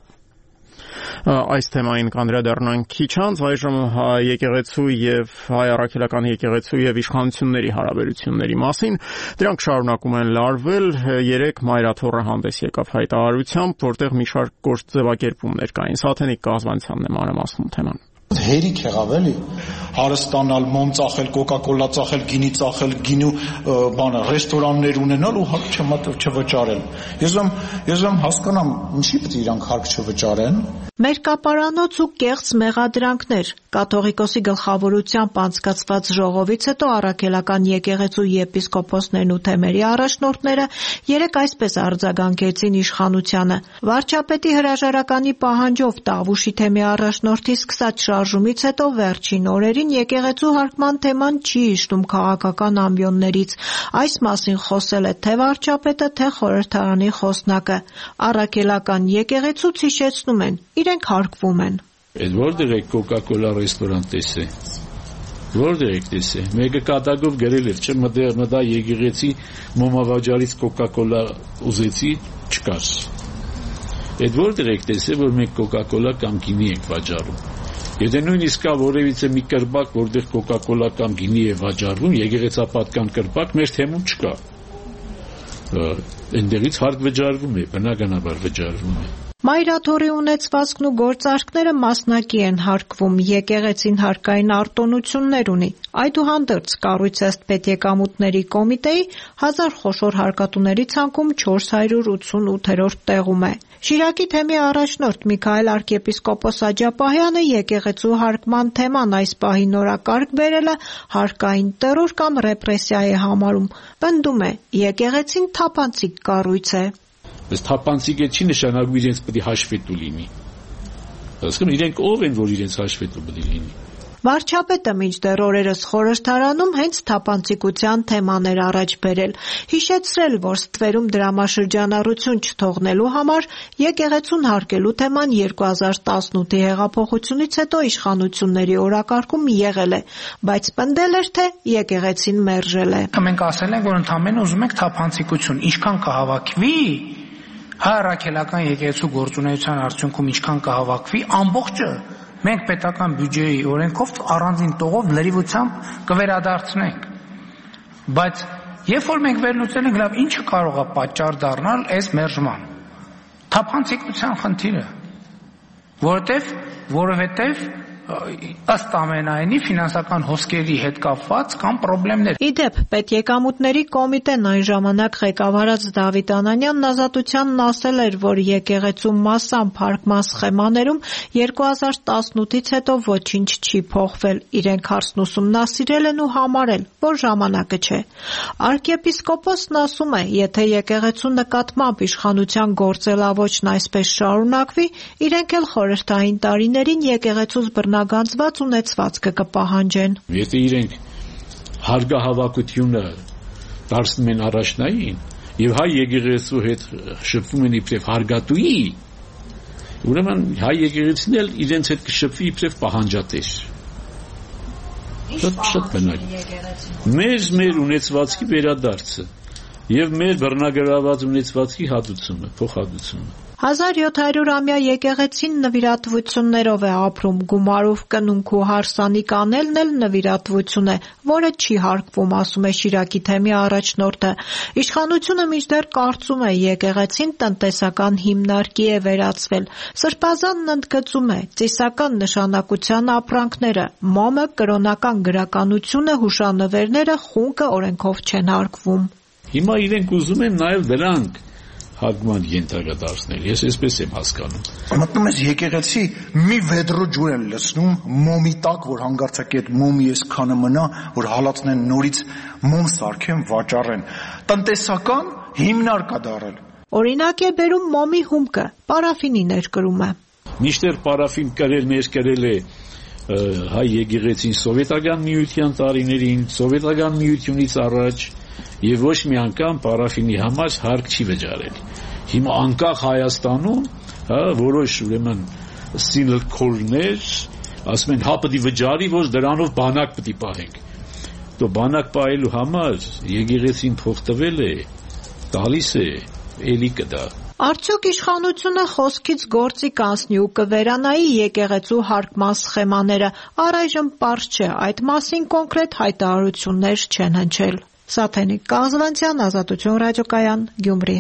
Այս թեմային կանդրադառնանք քիչ անց, այժմ եկեղեցու եւ հայ առաքելական եկեղեցու եւ իշխանությունների հարաբերությունների մասին։ Դրանք շարունակում են լարվել։ Երեք Մայրաթորը հանդես եկավ հայտարարությամբ, որտեղ մի շարք կոշտ ձևակերպումներ կային։ Սաթենիկ Կազվանցյանն է մանրամասնում թեման։ Հերիք եղավ էլի հարստանալ, մոմ ծախել, կոկա-կոլա ծախել, գինի ծախել, գինու բանը, ռեստորաններ ունենալ ու հարկ չվճարել։ Ես եմ հասկանամ, ինչի՞ պետք է իրանք հարկ չվճարեն։ Մերկապարանոց ու կեղծ մեղադրանքներ։ Կաթողիկոսի գլխավորությամբ անցկացված ժողովից հետո առաքելական եկեղեցու եպիսկոպոսներն ու թեմերի առաջնորդները երեք այսպես արձագանքեցին իշխանությանը։ Վարչապետի հրաժարականի պահանջով Տավուշի թեմի առաջնորդի սկսած շարժումից հետո վերջին օրերին եկեղեցու հարկման թեման չի իջնում քաղաքական ամբիոններից։ Այս մասին խոսել է թե վարչապետը, թե խորհրդարանի խոսնակը։ Առաքելական եկեղեցուց հիշեցնում են, իրենք հարկվում են։ Այդ որտեղ է կոկա-կոլա ռեստորան տեսե։ Որտեղ եք տեսե։ Մեկը կատակով գրել էր, չէ՞, մտա եկեղեցի մոմավաճառից կոկա-կոլա ուզեցի, չկար։ Այդ որտեղ եք տեսե, որ մենք կոկա-կոլա կամ գինի ենք վաճառում։ Եթե նույնիսկ կա որևիցե մի կրպակ, որտեղ կոկա-կոլա կամ գինի է վաճառվում, եկեղեցապատկան կրպակ, մեր թեմում չկա։ Այնտեղից հարկ վճարվում է, բնականաբար վճարվում է։ Մայրաթորի ունեցվածքն ու գործարքները մասնակի են հարկվում, եկեղեցին հարկային արտոնություններ ունի։ Այդուհանդերձ կառույց ըստ պետեկամուտների կոմիտեի 1000 խոշոր հարկատուների ցանկում 488-րդ տեղում է։ Շիրակի թեմի առաջնորդ Միքայել arczepiskopos Աջապահյանը եկեղեցու հարկման թեման այս պահի նորակարգ բերելը հարկային տերոր կամ ռեպրեսիա է համարում։ Պնդում է, եկեղեցին թափանցիկ կառույց է։ Բայց թափանցիկ է չի նշանակում իրենց պետք է հաշվետու լինի։ Ասում իրենք ով են, որ իրենց հաշվետու պետք է լինի։ Վարչապետը մինչդեռ օրերս խորհրդարանում հենց թափանցիկության թեման էր առաջ բերել, հիշեցրել, որ ստվերում դրամաշրջանառություն չթողնելու համար եկեղեցուն հարկելու թեման 2018-ի հեղափոխությունից հետո իշխանությունների օրակարգում եղել է, բայց պնդել էր, թե եկեղեցին մերժել է։ Մենք ասել ենք, որ ընդամենը ուզում ենք թափանցիկություն, ինչքան կհավաքվի Հայ առաքելական եկեղեցու գործունեության արդյունքում ինչքան կհավաքվի, ամբողջը մենք պետական բյուջեի օրենքով առանձին տողով լրիվությամբ կվերադարձնենք։ Բայց երբ որ մենք վերլուծել ենք, լավ, ինչը կարող է պատճառ դառնալ այս մերժման։ Թափանցիկության խնդիրը, որովհետև ըստ ամենայնի ֆինանսական հոսքերի հետ կապված կամ խնդիրներ։ Իդեպ, պետեկամուտների կոմիտեն այն ժամանակ ղեկավարած Դավիթ Անանյանն Ազատությանն ասել էր, որ եկեղեցու մասամբ հարկման սխեմաներում 2018-ից հետո ոչինչ չի փոխվել, իրենք հարցն ուսումնասիրել են ու համարել, որ ժամանակը չէ։ Արքեպիսկոպոսն ասում է, եթե եկեղեցու նկատմամբ իշխանության գործելավոճն այսպես շարունակվի, իրենք էլ խորհրդային տարիներին եկեղեցուց բռնագանձված ունեցվածքը կպահանջեն։ Եթե իրենք հարգահավաքությունը դարձնում են առաջնային եւ հայ եկեղեցու հետ շփվում են իբրև հարգատուի, ուրեմն հայ եկեղեցին էլ իրենց հետ կշփվի իբրև պահանջատեր։ Շատ բնակ։ Մեր ունեցվածքի վերադարձը եւ մեր բռնագրաված ունեցվածքի հատուցումը, փոխհատուցումը։ 1700-ամյա եկեղեցին նվիրատվություններով է ապրում, գումարով կնունք ու հարսանիք անելն էլ նվիրատվություն է, որը չի հարկվում, ասում է Շիրակի թեմի առաջնորդը։ Իշխանությունը մինչդեռ կարծում է, եկեղեցին տնտեսական հիմնարկի է վերածվել։ Սրբազանն ընդգծում է, ծիսական նշանակության ապրանքները, մոմը, կրոնական գրականությունը, հուշանվերները խունկը օրենքով չեն հարկվում։ Հիմա իրենք ուզում են նաև դրանք հարգման ենթակա դարձնել, ես այսպես եմ հասկանում։ Մտնում ես եկեղեցի, մի վեդրո ջուր են լցնում մոմի տակ, որ հանգարցակի այդ մոմի այսքանը մնա, որ հալածնեն նորից մոմ սարքեն, վաճառեն։ Տնտեսական հիմնարկ է դարել։ Օրինակ է բերում մոմի հումքը, պարաֆինի ներկրումը։ Միշտեր պարաֆին կրել է հայ եկեղեցին սովետական միության տարիներին, սովետական միությունից առաջ եւ ոչ մի անգամ պարաֆինի համար հարկ չի վճարել։ Հիմա անկախ Հայաստանում, որոշ ուրեմն սինլքորներ ասում են հա պետք է վճարի, որ դրանով բանակ պետք է պահենք։ Դու բանակ պահելու համար եկեղեցին փող տվել է, տալիս է, էլի կդա։ Արդյոք իշխանությունը խոսքից գործի կանցնի ու կվերանայի եկեղեցու հարկման սխեմաները, առայժմ պարզ չէ, այդ մասին կոնկրետ հայտարարություններ չեն հնչել։ Սաթենիկ Կազվանցյան, Ազատություն ռադիոկայան, Գյումրի։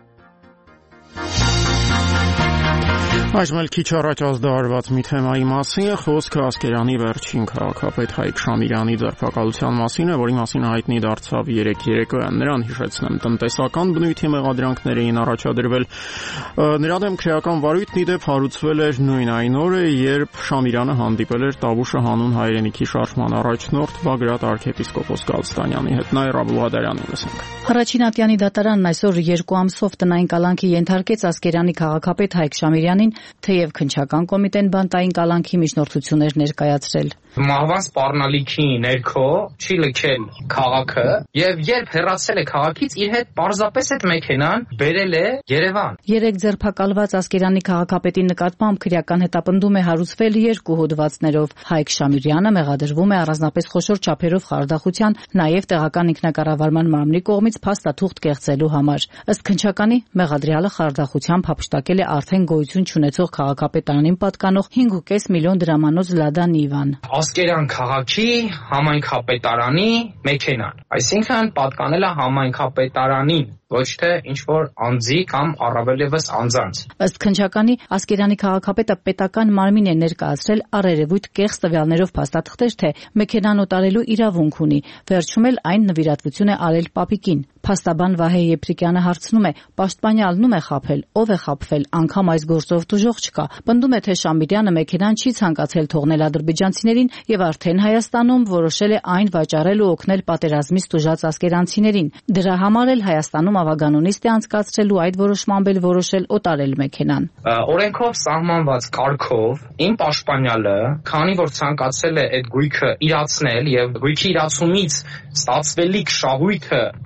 Այժմ էլ քիչ առաջ ազդարարված մի թեմայի մասին է խոսքը Ասկերանի վերջին քաղաքապետ Հայկ Շամիրյանի ձերբակալության մասին է, որի մասին հայտնի դարձավ երեկոյան։ Նրան հիշեցնեմ, տնտեսական բնույթի մեղադրանքներ էին առաջադրվել։ Նրա դեմ քրեական վարույթն ի դեպ հարուցվել էր նույն այն օրը, երբ Շամիրյանը հանդիպել էր Տավուշը հանուն հայրենիքի շարժման առաջնորդ Բագրատ arczepiskopos Գալստանյանի հետ։ Նայր Աբուհադարյանին լսենք։ Առաջին ատյանի դատարանն այսօր 2 ամսով տնային կալանքի ենթարկեց Ասկերանի քաղաքապետ Հայկ Շամիրյանին, թեև քննչական կոմիտեն բանտային կալանքի միջնորդություններ ներկայացրել։ Մահվան սպառնալիքի ներքո չի լքել քաղաքը եւ երբ հեռացել է քաղաքից իր հետ պարզապես այդ մեքենան բերել է Երևան։ Երեք ձերբակալված Ասկերանի քաղաքապետի նկատմամբ քրեական հետապնդում է հարուցվել 2 հոդվածներով։ Հայկ Շամիրյանը մեղադրվում է առանձնապես խոշոր չափերով խարդախության, նաեւ տեղական ինքնակառավարման մարմնի կողմից փաստաթուղթ կեղծելու համար։ Ըստ քննչականի մեղադրյալը խարդախությամբ հափշտակել է արդեն գոյություն չունեցող քաղաքապետարանին պատկանող 5.5 միլիոն դրամանոց Լադա Նիվան։ Ասկերան քաղաքի համայնքապետարանի մեքենան, այսինքն պատկանել է համայնքապետարանին, ոչ թե ինչ-որ անձի կամ առավել ևս անձանց։ Ըստ քննչականի Ասկերանի քաղաքապետը պետական մարմին է ներկայացրել առերևույթ կեղծ տվյալներով փաստաթղթեր, թե մեքենան օտարելու իրավունք ունի, վերջում էլ այն նվիրատվություն է արել պապիկին։ Փաստաբան Վահե Եփրիկյանը հարցնում է, պաշտպանյալն է խաբել, ով է խաբվել, անգամ այս գործով դժոխք չկա։ Պնդում է, թե Շամիրյանը մեքենան չի ցանկացել թողնել ադրբեջանցիներին եւ արդեն Հայաստանում որոշել է այն վաճառել ու օգնել պատերազմից տուժած ասկերանցիներին։ Դրա համար էլ Հայաստանում ավագանունիստ է անցկացրել ու այդ որոշմամբ էլ որոշել օտարել մեքենան։ Օրենքով սահմանված կարգով իմ պաշտպանյալը, քանի որ ցանկացել է այդ գույքը իրացնել եւ գույքի իրացումից ստացվելիք շահույթը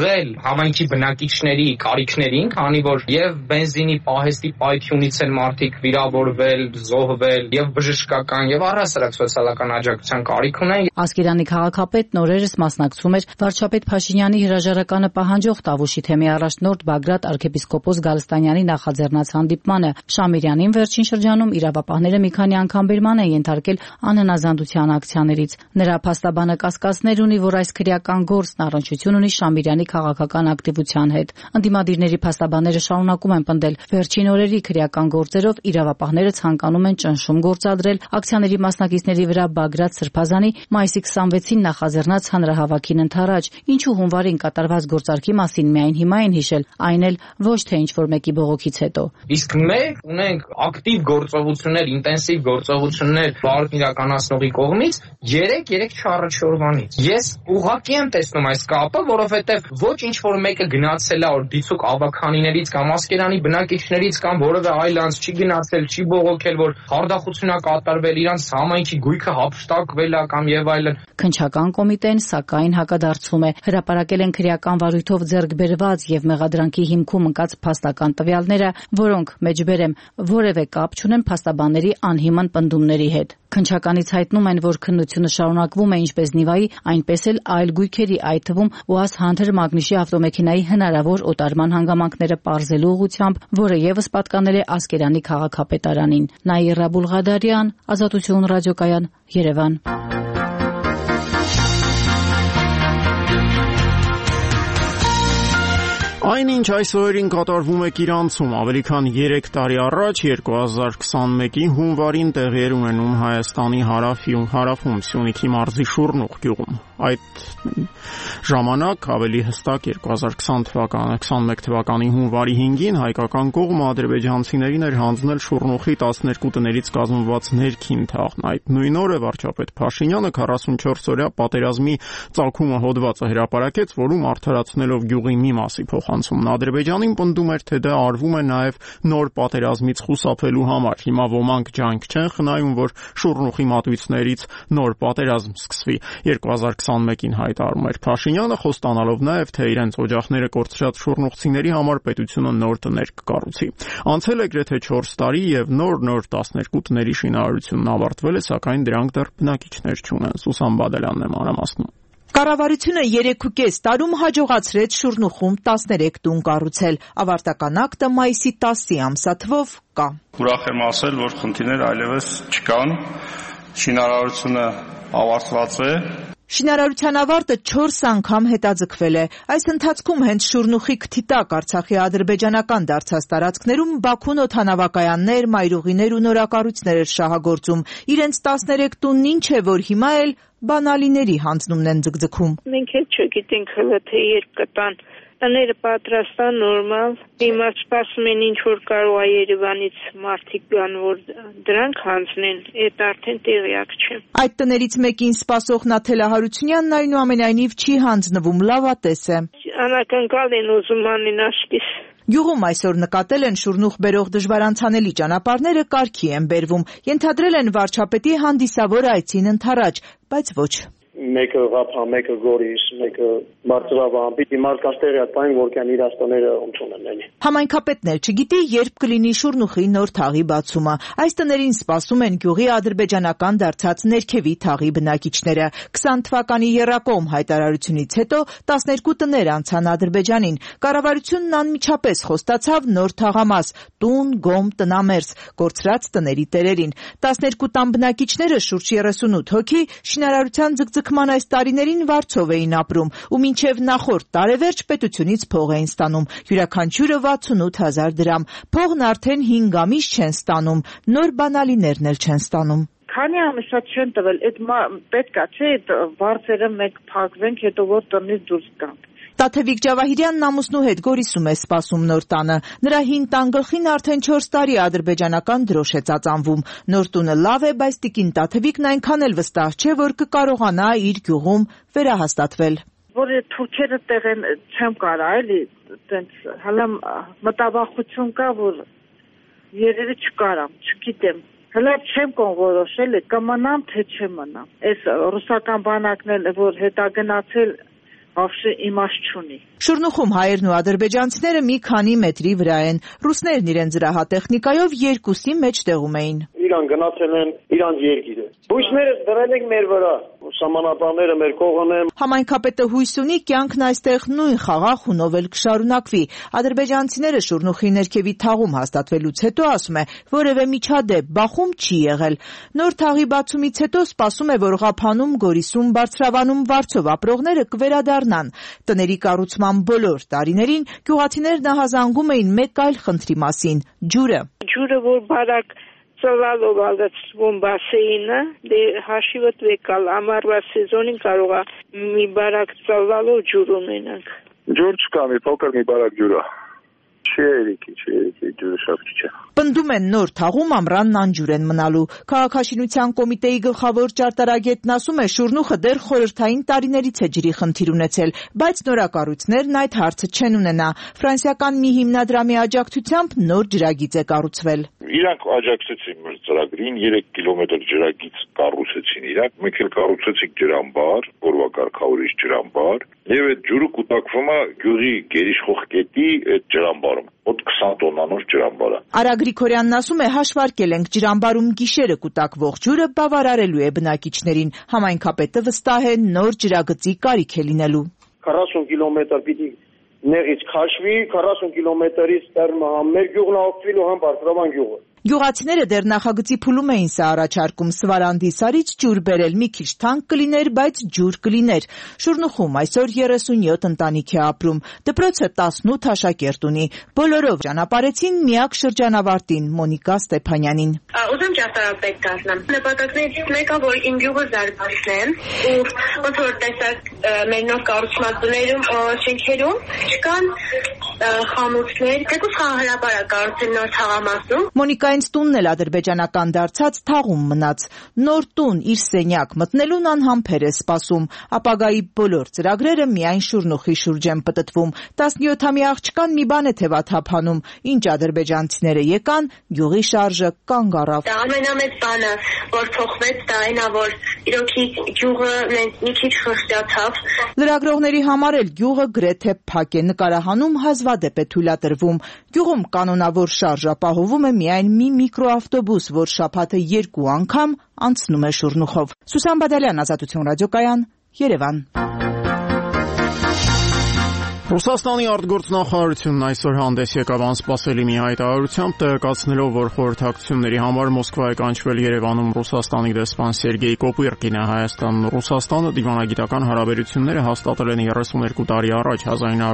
հղել համայնքի բնակիչների կարիքներին, քանի որ եւ բենզինի պահեստի պայթյունից են մարդիկ վիրավորվել, զոհվել եւ բժշկական եւ առհասարակ սոցիալական աջակցության կարիք ունեն։ Ասկերանի քաղաքապետն օրերս մասնակցում էր վարչապետ Փաշինյանի հրաժարականը պահանջող Տավուշի թեմի առաջնորդ Բագրատ arczepiskopos Գալստանյանի նախաձեռնած հանդիպմանը։ Շամիրյանին վերջին շրջանում իրավապահները մի քանի անգամ բերման են ենթարկել անհնազանդության ակցիաներից։ Նրա փաստաբանը կասկածներ ունի, որ այս քրեական գործն առնչություն ունի Շամիրյանի քաղաքական ակտիվության հետ։ Ընդդիմադիրների փաստաբանները շարունակում են պնդել, վերջին օրերի քրեական գործերով իրավապահները ցանկանում են ճնշում գործադրել ակցիաների մասնակիցների վրա Բագրատ Սրբազանի մայիսի 26-ին նախաձեռնած հանրահավաքին ընդառաջ, ինչու հունվարին կատարված գործարքի մասին միայն հիմա են հիշել, այն էլ ոչ թե ինչ-որ մեկի բողոքից հետո։ Իսկ մենք ունենք ակտիվ գործողություններ, ինտենսիվ գործողություններ վարորդն իրականացնողի կողմից 3-4 օրվանից։ Ես ուղղակի եմ տեսնում այս կապը, որովհետև ոչ ինչ-որ մեկը գնացել է որ դիցուկ ավականիներից կամ Ասկերանի բնակիչներից կամ որևէ այլ անձ չի գնացել, չի բողոքել, որ խարդախություն է կատարվել, իրանց համայնքի գույքը հափշտակվել է կամ եւ այլն։ Քննչական կոմիտեն սակայն հակադարձում է, հրապարակել են քրեական վարույթով ձեռք բերված եւ մեղադրանքի հիմքում ընկած փաստական տվյալները, որոնք մեջբերեմ որևէ կապ չունեն փաստաբանների անհիմն պնդումների հետ։ Քննչականից հայտնում են, որ քննությունը շարունակվում է ինչպես Նիվայի, այնպես էլ այլ գույքերի, այդ թվում ՈՒԱԶ Hunter Magnus-ի ավտոմեքենայի հնարավոր օտարման հանգամանքները պարզելու ուղղությամբ, որը եւս պատկանել է Ասկերանի քաղաքապետարանին։ Նաիրա Բուլղադարյան, Ազատություն ռադիոկայան, Երևան։ Այնինչ այս օրերին կատարվում է Կիրանցում, ավելի քան 3 տարի առաջ 2021-ի հունվարին տեղի էր ունենում Հայաստանի հարավում Սյունիքի մարզի Շուռնուղ գյուղում։ Այդ ժամանակ ավելի հստակ 2021 թվականի հունվարի 5-ին հայկական կողմը ադրբեջանցիներին էր հանձնել Շուռնուղի 12 տներից կազմված ներքին թաղն։ Այդ նույն օրը վարչապետ Փաշինյանը 44-օրյա պատերազմի ծագումը հոդվածը հրապարակեց, որում արդարացնելով գյուղի մի մասի փոխանցումն Ադրբեջանին պնդում էր, թե դա արվում է նաև նոր պատերազմից խուսափելու համար։ Հիմա ոմանք ջանք չեն խնայում, որ Շուռնուղի մատույցներից նոր պատերազմ սկսվի։ 2021-ին հայտարարում էր Փաշինյանը, խոստանալով նաև, թե իրենց օջախները կորցրած շուռնուղցիների համար պետությունը նոր տներ կկառուցի։ Անցել է գրեթե 4 տարի եւ նոր 12 տների շինարարությունն ավարտվել է, սակայն դրանք դեռ բնակիչներ չունեն։ Սուսան Բադալյանն է մանրամասնում։ Կառավարությունը 3.5 տարում հաջողացրեց Շուռնուղում 13 տուն կառուցել։ Ավարտական ակտը մայիսի 10-ի ամսաթվով կա։ Ուրախ եմ ասել, որ խնդիրներ այլևս չկան, շինարարությունը ավարտված է։ Շինարարության ավարտը 4 անգամ հետաձգվել է։ Այս ընթացքում հենց Շուռնուղի քթի տակ Արցախի ադրբեջանական դարձած տարածքներում Բաքուն օդանավակայաններ, մայրուղիներ ու նորակառույցներ էր շահագործում։ Իրենց 13 տունն ինչ է, որ հիմա էլ բանալիների հանձնումն են ձգձգում։ Մենք էլ չգիտենք հլը թե երբ կտան։ Տները պատրաստ են նորմալ։ Հիմա սպասում են ինչ որ կարող է Երևանից մարդիկ գան, որ դրանք հանձնեն, այդ արդեն տեղյակ չեմ։ Այդ տներից մեկին սպասող Նաթելա Հարությունյանն այնուամենայնիվ չի հանձնվում, լավատես է։ Անակնկալ են ուզում անեն ասկիս։ Գյուղում այսօր նկատել են Շուռնուղ բերող դժվարանցանելի ճանապարհները կարգի են բերվում։ Ենթադրել են վարչապետի հանդիսավոր այցին ընդառաջ, բայց ոչ։ Մեկը Ղափա, մեկը Գորիս, մեկը Բարձրավան, պիտի մարդկանց տեղյակային, որ կան իրաց տները ոնց են։ Համայնքապետն էլ չգիտի, երբ կլինի Շուռնուղի նոր թաղի բացումը։ Այս տներին սպասում են գյուղի ադրբեջանական դարձած ներքևի թաղի բնակիչները։ 20 թվականի եռակողմ հայտարարությունից հետո 12 տներ անցան Ադրբեջանին։ Կառավարությունն անմիջապես խոստացավ նոր թաղամաս՝ տուն, գոմ, տնամերձ, կորցրած տների տերերին։ 12 տան բնակիչները շուրջ 38 հոգի շինարարության ձգձգման այս տարիներին վարձով էին ապրում ու մինչև նախորդ տարեվերջ պետությունից փող էին ստանում, յուրաքանչյուրը 68,000 դրամ։ Փողն արդեն 5 ամիս չեն ստանում, նոր բանալիներն էլ չեն ստանում։ Քանի ամիսա չեն տվել, այդ պետք է չէ այդ վարձերը մեկ փակվենք, հետո որ տնից դուրս գանք։ Տաթևիկ Ջավահիրյանն ամուսնու հետ Գորիսում է սպասում նոր տանը։ Նրա հին տան գլխին արդեն 4 տարի ադրբեջանական դրոշ է ծածանվում։ Նոր տունը լավ է, բայց տիկին Տաթևիկն այնքան էլ վստահ չէ, որ կկարողանա իր գյուղում վերահաստատվել։ Որ թուրքերը տեղ են չեմ կարա, էլի, տենց հələ մտավախություն կա, որ երևի չկարամ, չգիտեմ։ Հələ չեմ կողորոշել, կմնամ թե չմնամ։ Այս ռուսական բանակն էլ որ հետագնացել Вообще իմաստ չունի։ Շուրնուխում հայերն ու ադրբեջանցիները մի քանի մետրի վրա են։ Ռուսներն իրենց զրահատեխնիկայով երկուսի մեջտեղում էին։ Իրան գնացել են իրանց երկիրը։ Բույսները դրել ենք մեր վրա, սահմանապահները մեր կողմն են։ Համայնքապետը հույս ունի կյանքն այստեղ նույն խաղաղ հունով էլ կշարունակվի։ Ադրբեջանցիները Շուրնուխի ներքևի թաղում հաստատվելուց հետո ասում է, որևէ միջադեպ բախում չի եղել։ Նոր թաղի բացումից հետո սպասում է, որ Ղափանում, Գորիսում, Բարձրավանում վարձով ապրողները կվերադառնան։ Տների կառուցման բոլոր տարիներին գյուղացիներն ահազանգում էին մեկ այլ խնդրի մասին՝ ջուրը։ Ջուրը, որ բարակ ծավալով ալացվում բասեինը, դե հաշիվդ վեկալ ամառվա սեզոնին կարող է մի բարակ ծավալով ջուր ունենանք։ Ջուր չկա, մի փոքր մի բարակ ջուր է։ Չի երիքի, ջուրը շատ քիչ է։ Պնդում են նոր թաղում ամռանն անջուր են մնալու։ Քաղաքաշինության կոմիտեի գլխավոր ճարտարագետն ասում է, Շուրնուխը դեռ խորհրդային տարիներից է ջրի խնդիր ունեցել, բայց նորակառույցներն այդ հարցը չեն ունենա։ Ֆրանսիական մի հիմնադրամի աջակցությամբ նոր ջրագիծ է կառուցվել։ Իրանք աջակցեցին մեր ծրագրին, 3 կիլոմետր ջրագիծ կառուցեցին իրանք, մենք էլ կառուցեցինք ջրամբար, որվա կարգավորիչ ջրամբար, եւ այդ ջուրը կուտակվում է գյուղի գերիշխող կետի այդ ջրամբարում, մոտ 20 տոննանոց ջրամբար է։ Արա Գրիգորյանն ասում է, հաշվարկել ենք ջրամբարում գիշերը կուտակվող ջուրը բավարարելու է բնակիչներին։ Համայնքապետը վստահ է նոր ջրագծի կարիք է լինելու։ 40 կիլոմետր պիտի նեղից քաշվի, 40 կիլոմետրից տերմը համ մեր գյուղն օգտվելու համ Բարձրավան գյուղը։ Գյուղացիները դեռ նախագծի փուլում էին սա առաջարկում Սվարանդի սարից ջուր բերել, մի քիչ թանկ կլիներ, բայց ջուր կլիներ։ Շուրնուխում այսօր 37 ընտանիք է ապրում, դպրոցը 18 աշակերտ ունի, բոլորով ճանապարհեցին միակ շրջանավարտին Մոնիկա Ստեփանյանին։ Ուզում ճարտարապետ դառնամ։ Նպատակներից մեկը, որ իմ գյուղը զարգացնեմ, ու ոնց որ տեսակ մեր նոր կառուցման տներում, շենքերում չկան խանութներ, թեկուզ խաղահրապար է կառուցել նոր թաղամասում։ Մոնիկայից տունն էլ ադրբեջանական դարձած թաղում մնաց։ Նոր տուն իր սենյակ մտնելուն անհամբեր է սպասում։ Ապագայի բոլոր ծրագրերը միայն Շուրնուխի շուրջ են պտտվում։ 17-ամյա աղջկան մի բան է թևաթափանում, ինչ ադրբեջանցիները եկան, գյուղի շարժը կանգ առավ։ Ամենամեծ բանը, որ փոխվեց, դա այն է, որ իրոքի գյուղը մի քիչ խղճացավ։ Լրագրողների համար էլ գյուղը գրեթե փակ է, նկարահանում հազվադեպ է թույլատրվում։ Գյուղում կանոնավոր շարժ ապահովում է միայն մի միկրոավտոբուս, որ շաբաթը 2 անգամ անցնում է Շուրնուխով։ Սուսան Բադալյան, Ազատություն ռադիոկայան, Երևան։ Ռուսաստանի արտգործնախարարությունն այսօր հանդես եկավ անսպասելի մի հայտարարությամբ, տեղեկացնելով, որ խորհրդակցությունների համար Մոսկվա է կանչվել Երևանում Ռուսաստանի դեսպան Սերգեյ Կոպիրկինը։ Հայաստանն ու Ռուսաստանը դիվանագիտական հարաբերությունները հաստատել են 32 տարի առաջ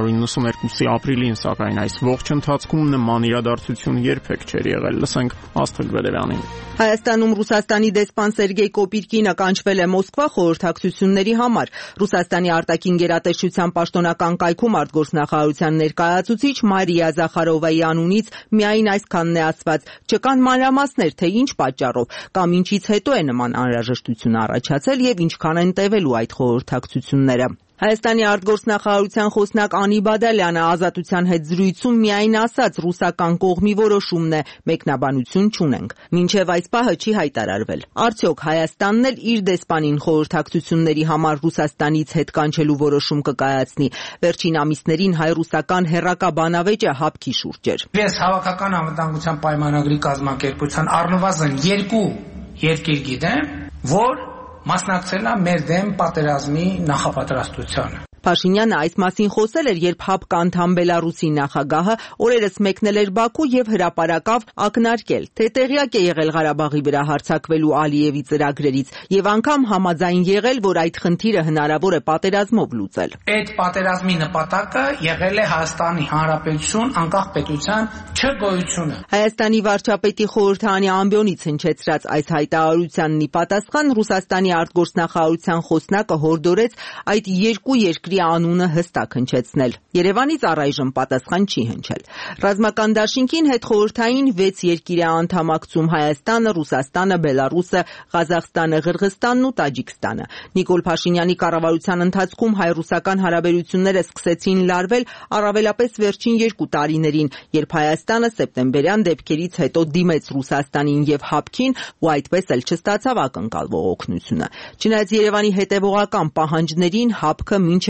1992-ի ապրիլին, սակայն այս ողջ ընթացքում նման իրադարձություն երբեք չէր եղել։ Լսենք Աստղիկ Բեդևյանին։ Հայաստանում Ռուսաստանի դեսպան Սերգեյ Կոպիրկինը կանչվել է Մոսկվա խորհրդակցությունների համար։ Ռուսաստանի արտաքին գերատեսչության պաշտոնական կայքում արտգործնախարարության ներկայացուցիչ Մարիա Զախարովայի անունից միայն այսքանն է ասված. չկան մանրամասներ, թե ինչ պատճառով կամ ինչից հետո է նման անհրաժեշտություն առաջացել եւ ինչքան են տևելու այդ խորհրդակցությունները։ Հայաստանի արտգործնախարարության խոսնակ Անի Բադալյանը Ազատության հետ զրույցում միայն ասաց ռուսական կողմի որոշումն է, մեկնաբանություն չունենք։ Մինչև այս պահը չի հայտարարվել։ Արդյոք Հայաստանն էլ իր դեսպանին խորհրդակցությունների համար Ռուսաստանից հետ կանչելու որոշում կկայացնի։ Վերջին ամիսներին հայ-ռուսական հեռակա բանավեճը հապկի շուրջ էր։ Ես հավաքական անվտանգության պայմանագրի կազմակերպության առնվազն 2 երկիր գիտեմ, որ մասնակցել է մեր դեմ պատերազմի նախապատրաստությանը։ Փաշինյանը այս մասին խոսել էր, երբ ՀԱՊԿ անդամ Բելարուսի նախագահը օրերս մեկնել էր Բաքու եւ հրապարակավ ակնարկել, թե տեղյակ է եղել Ղարաբաղի վրա հարձակվելու Ալիևի ծրագրերից եւ անգամ համաձայն եղել, որ այդ խնդիրը հնարավոր է պատերազմով լուծել։ Այդ պատերազմի նպատակը եղել է Հայաստանի Հանրապետություն անկախ պետության չգոյությունը։ Հայաստանի վարչապետի խորհրդարանի ամբիոնից հնչեցրած այս հայտարարությանն ի պատասխան Ռուսաստանի արտգործնախարարության խոսնակը հորդորեց այդ երկու երկրի անունը հստակ հնչեցնել։ Երևանից առայժմ պատասխան չի հնչել։ Ռազմական դաշինքին հետխորհրդային 6 երկիր է անդամակցում Հայաստանը, Ռուսաստանը, Բելարուսը, Ղազախստանը, Ղրղըզստանն ու Տաջիկստանը։ Նիկոլ Փաշինյանի կառավարության ընթացքում հայ-ռուսական հարաբերությունները սկսեցին լարվել առավելապես վերջին 2 տարիներին, երբ Հայաստանը սեպտեմբերյան դեպքերից հետո դիմեց Ռուսաստանին եւ ՀԱՊԿ-ին ու այդպես էլ չստացավ ակնկալվող օգնությունը։ Չնայած Երևանի հետևողական պահանջներին ՀԱՊԿ-ը մինչև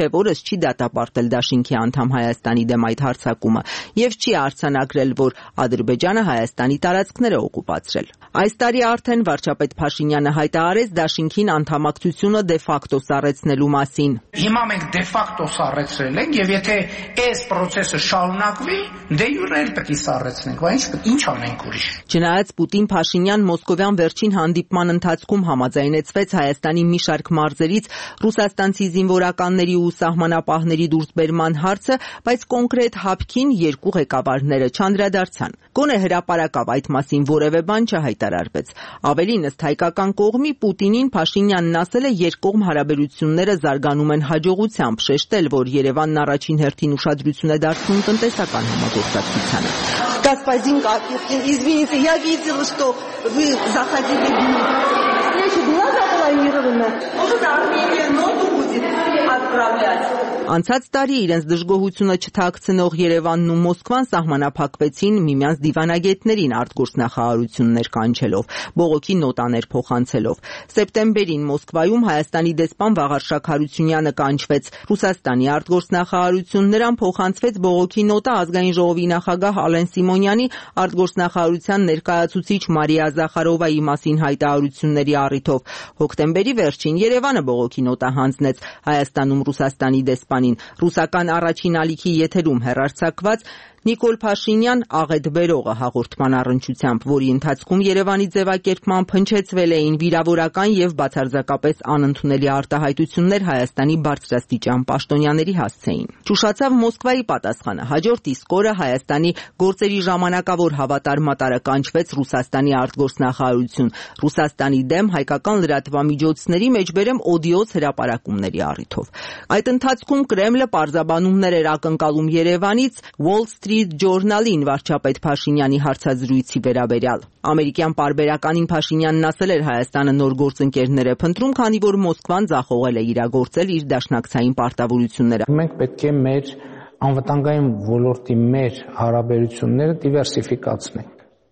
օրս չի դատապարտել դաշինքի անդամ Հայաստանի դեմ այդ հարձակումը եւ չի արձանագրել, որ Ադրբեջանը Հայաստանի տարածքները օկուպացրել։ Այս տարի արդեն վարչապետ Փաշինյանը հայտարարեց դաշինքին անդամակցությունը դե ֆակտո սառեցնելու մասին։ Հիմա մենք դե ֆակտո սառեցրել ենք եւ եթե այս process-ը շարունակվի, դե յուրը էլ պետք է սառեցնենք, բայց ինչ անենք ուրիշ։ Չնայած Պուտին-Փաշինյան մոսկովյան վերջին հանդիպման ընթացքում համաձայնեցվեց Հայաստանի մի շարք մարզերից ռուսաստանցի զինվորականների ու սահմանապահների դուրսբերման հարցը, բայց կոնկրետ հապկին երկու ղեկավարները չանդրադարձան։ Գոնե հրապարակավ այդ մասին որևէ բան չհայտարարվեց։ Ավելին, ըստ հայկական կողմի, Պուտինին Փաշինյանն ասել է երկկողմ հարաբերությունները զարգանում են հաջողությամբ, շեշտել, որ Երևանն առաջին հերթին уշադրություն է дարձնում տնտեսական համագործակցությանը։ Господин Капустин, извините, я видела, что вы заходили в встреча была запланирована. Может, Армения ноту будет отправлять? Անցած տարի իրենց դժգոհությունը չթաքցնող Երևանն ու Մոսկվան սահմանափակվեցին միմյանց դիվանագետներին արտգործնախարարություններ կանչելով, բողոքի նոտաներ փոխանցելով։ Սեպտեմբերին Մոսկվայում Հայաստանի դեսպան Վաղարշակ Հարությունյանը կանչվեց Ռուսաստանի արտգործնախարարություն, նրան փոխանցվեց բողոքի նոտա ազգային ժողովի նախագահ Ալեն Սիմոնյանի արտգործնախարարության ներկայացուցիչ Մարիա Զախարովայի մասին հայտարարությունների առիթով։ Հոկտեմբերի վերջին Երևանը բողոքի նոտա հանձնեց Հայաստանում Ռուսաստանի դեսպան Ռուսական առաջին ալիքի եթերում հեռարձակված Նիկոլ Փաշինյան աղետ բերողը հաղորդման առնչությամբ, որի ընթացքում Երևանի ձևակերպմամբ հնչեցվել էին վիրավորական եւ բացարձակապես անընդունելի արտահայտություններ Հայաստանի բարձրաստիճան պաշտոնյաների հասցեին։ Ճուշացավ Մոսկվայի պատասխանը։ Հաջորդ իսկ օրը Հայաստանի գործերի ժամանակավոր հավատարմատարը կանչվեց Ռուսաստանի արտգործնախարարություն Ռուսաստանի դեմ հայկական լրատվամիջոցների մեջբերեմ օդիոց հրապարակումների առիթով։ Այդ ընթացքում Կրեմլը պարզաբանումներ էր ակնկալում Երևանից Wall Street Journal-ին վարչապետ Փաշինյանի հարցազրույցի վերաբերյալ։ Ամերիկյան պարբերականին Փաշինյանն ասել էր Հայաստանը նոր գործընկերներ է փնտրում, քանի որ Մոսկվան ձախողել է իրագործել իր դաշնակցային պարտավորությունները։ Մենք պետք է մեր անվտանգային ոլորտի մեր հարաբերությունները դիվերսիֆիկացնենք։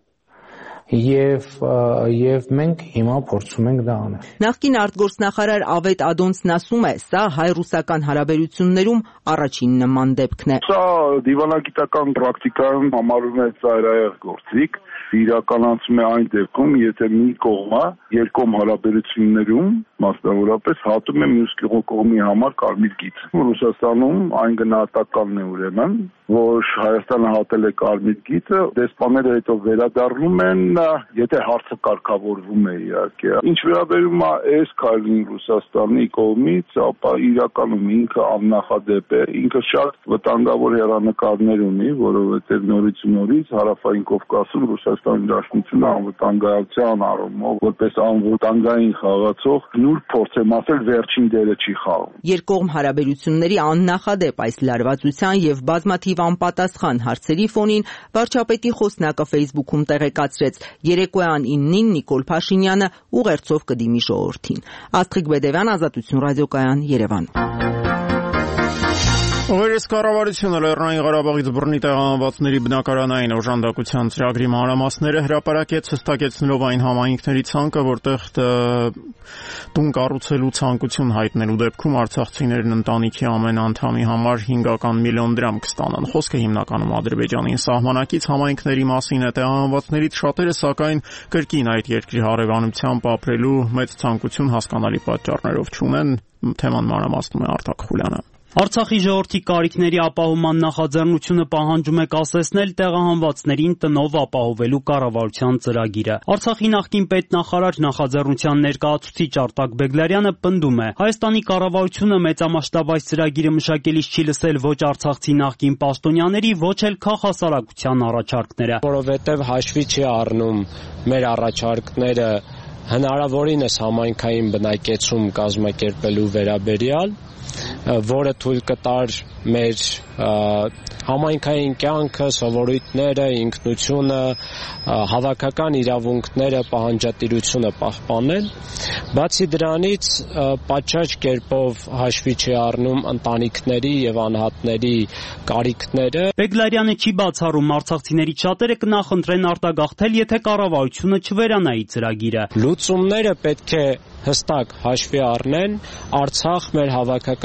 Եվ մենք հիմա փորձում ենք դա անել։ Նախկին արտգործնախարար Ավետ Ադոնցն ասում է, սա հայ-ռուսական հարաբերություններում առաջին նման դեպքն է։ Սա դիվանագիտական պրակտիկայում համարվում է ծայրահեղ գործիք, իրականացում է այն դեպքում, եթե մի կողմը երկկողմ հարաբերություններում մասնավորապես հատում է մյուս կողմի համար կարմիր գիծ։ Ռուսաստանում այն գնահատականն է ուրեմն, որ Հայաստանը հատել է կարմիր գիծը, դեսպանները հետո վերադառնում են, եթե հարցը կարգավորվում է իհարկե։ Ինչ վերաբերում է այս քայլին Ռուսաստանի կողմից, ապա իրականում ինքը աննախադեպ է, ինքը շատ վտանգավոր հեռանկարներ ունի, որովհետև նորից հարավային Կովկասում Ռուսաստանի Դաշնությունը անվտանգության առումով որպես անվտանգային խաղացող նուրբ փորձ եմ ասել վերջին դերը չի խաղում։ Երկկողմ հարաբերությունների աննախադեպ այս լարվածության եւ բազմաթիվ անպատասխան հարցերի ֆոնին վարչապետի խոսնակը Facebook-ում տեղեկացրեց երեկոյան 9-ին Նիկոլ Փաշինյանը ուղերձով կդիմի ժողովրդին։ Աստղիկ Բեդևյան, Ազատություն ռադիոկայան, Երևան։ Օրերս կառավարությունը Լեռնային Ղարաբաղից բռնի տեղահանվածների բնակարանային օժանդակության ծրագրի մանրամասները հրապարակեց, հստակեցնելով այն համայնքների ցանկը, որտեղ տուն կառուցելու ցանկություն հայտնելու դեպքում արցախցիներն ընտանիքի ամեն անդամի համար 5 միլիոն դրամ կստանան։ Խոսքը հիմնականում Ադրբեջանին սահմանակից համայնքների մասին է, տեղահանվածներից շատերը սակայն կրկին այդ երկրի հարևանությամբ ապրելու մեծ ցանկություն հասկանալի պատճառներով չունեն։ Թեման մանրամասնում է Արտակ Խուլյանը։ Արցախի ժողովրդի կարիքների ապահովման նախաձեռնությունը պահանջում է կասեցնել տեղահանվածներին տնով ապահովելու կառավարության ծրագիրը։ Արցախի նախկին պետնախարար նախաձեռնության ներկայացուցիչ Արտակ Բեգլարյանը պնդում է. Հայաստանի կառավարությունը մեծամասշտաբ այս ծրագիրը մշակելիս չի լսել ոչ արցախցի նախկին պաշտոնյաների, ոչ էլ քաղաքասարակության առաջարկները, որովհետև հաշվի չի առնում մեր առաջարկները հնարավորինս համայնքային բնակեցում կազմակերպելու վերաբերյալ, որը թույլ կտար մեր համայնքային կյանքը, սովորույթները, ինքնությունը, հավաքական իրավունքները, պահանջատիրությունը պահպանել։ Բացի դրանից պատշաճ կերպով հաշվի չի առնում ընտանիքների եւ անհատների կարիքները։ Բեգլարյանը չի բացառում արցախցիներից շատերը կնախընտրեն արտագաղթել, եթե կառավարությունը չվերանայի ծրագիրը։ Լուծումները պետք է հստակ հաշվի առնեն Արցախ մեր հավաքական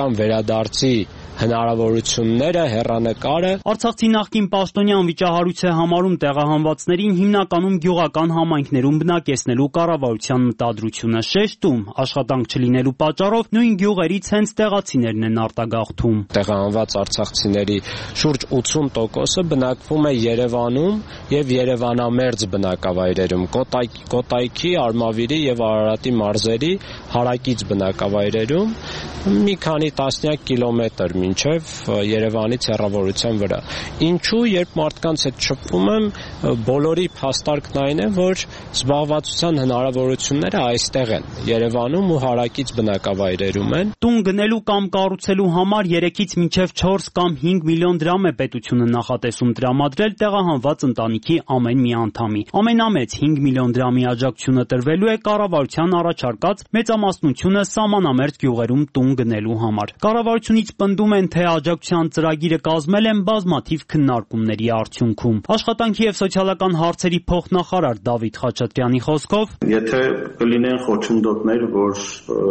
պատմական վերադարձի հնարավորությունները, հեռանկարը։ Արցախցի նախկին պաշտոնյան վիճահարույց է համարում տեղահանվածներին հիմնականում գյուղական համայնքներում բնակեցնելու կառավարության մտադրությունը, շեշտում աշխատանք չլինելու պատճառով նույն գյուղերից հենց տեղացիներն են արտագաղթում։ Տեղահանված արցախցիների շուրջ 80%-ը բնակվում է Երևանում եւ Երևանամերձ բնակավայրերում, Կոտայքի, Արմավիրի եւ Արարատի մարզերի հարակից բնակավայրերում, մի քանի տասնյակ կիլոմետր մինչև Երևանից հեռավորության վրա։ Ինչու, երբ մարդկանց հետ շփվում եմ, բոլորի փաստարկն այն է, որ զբաղվածության հնարավորությունները այստեղ են, Երևանում ու հարակից բնակավայրերում են։ Տուն գնելու կամ կառուցելու համար 3-ից մինչև 4 կամ 5 միլիոն դրամ է պետությունը նախատեսում տրամադրել տեղահանված ընտանիքի ամեն մի անդամի։ Ամենամեծ 5 միլիոն դրամի աջակցությունը տրվելու է կառավարության առաջարկած մեծամասնությունը սահմանամերձ գյուղերում տուն գնելու համար։ Կառավարությունից պնդում են, թե աջակցության ծրագիրը կազմել են բազմաթիվ քննարկումների արդյունքում։ Աշխատանքի եւ սոցիալական հարցերի փոխնախարար Դավիթ Խաչատրյանի խոսքով, եթե կլինեն խոչընդոտներ, որ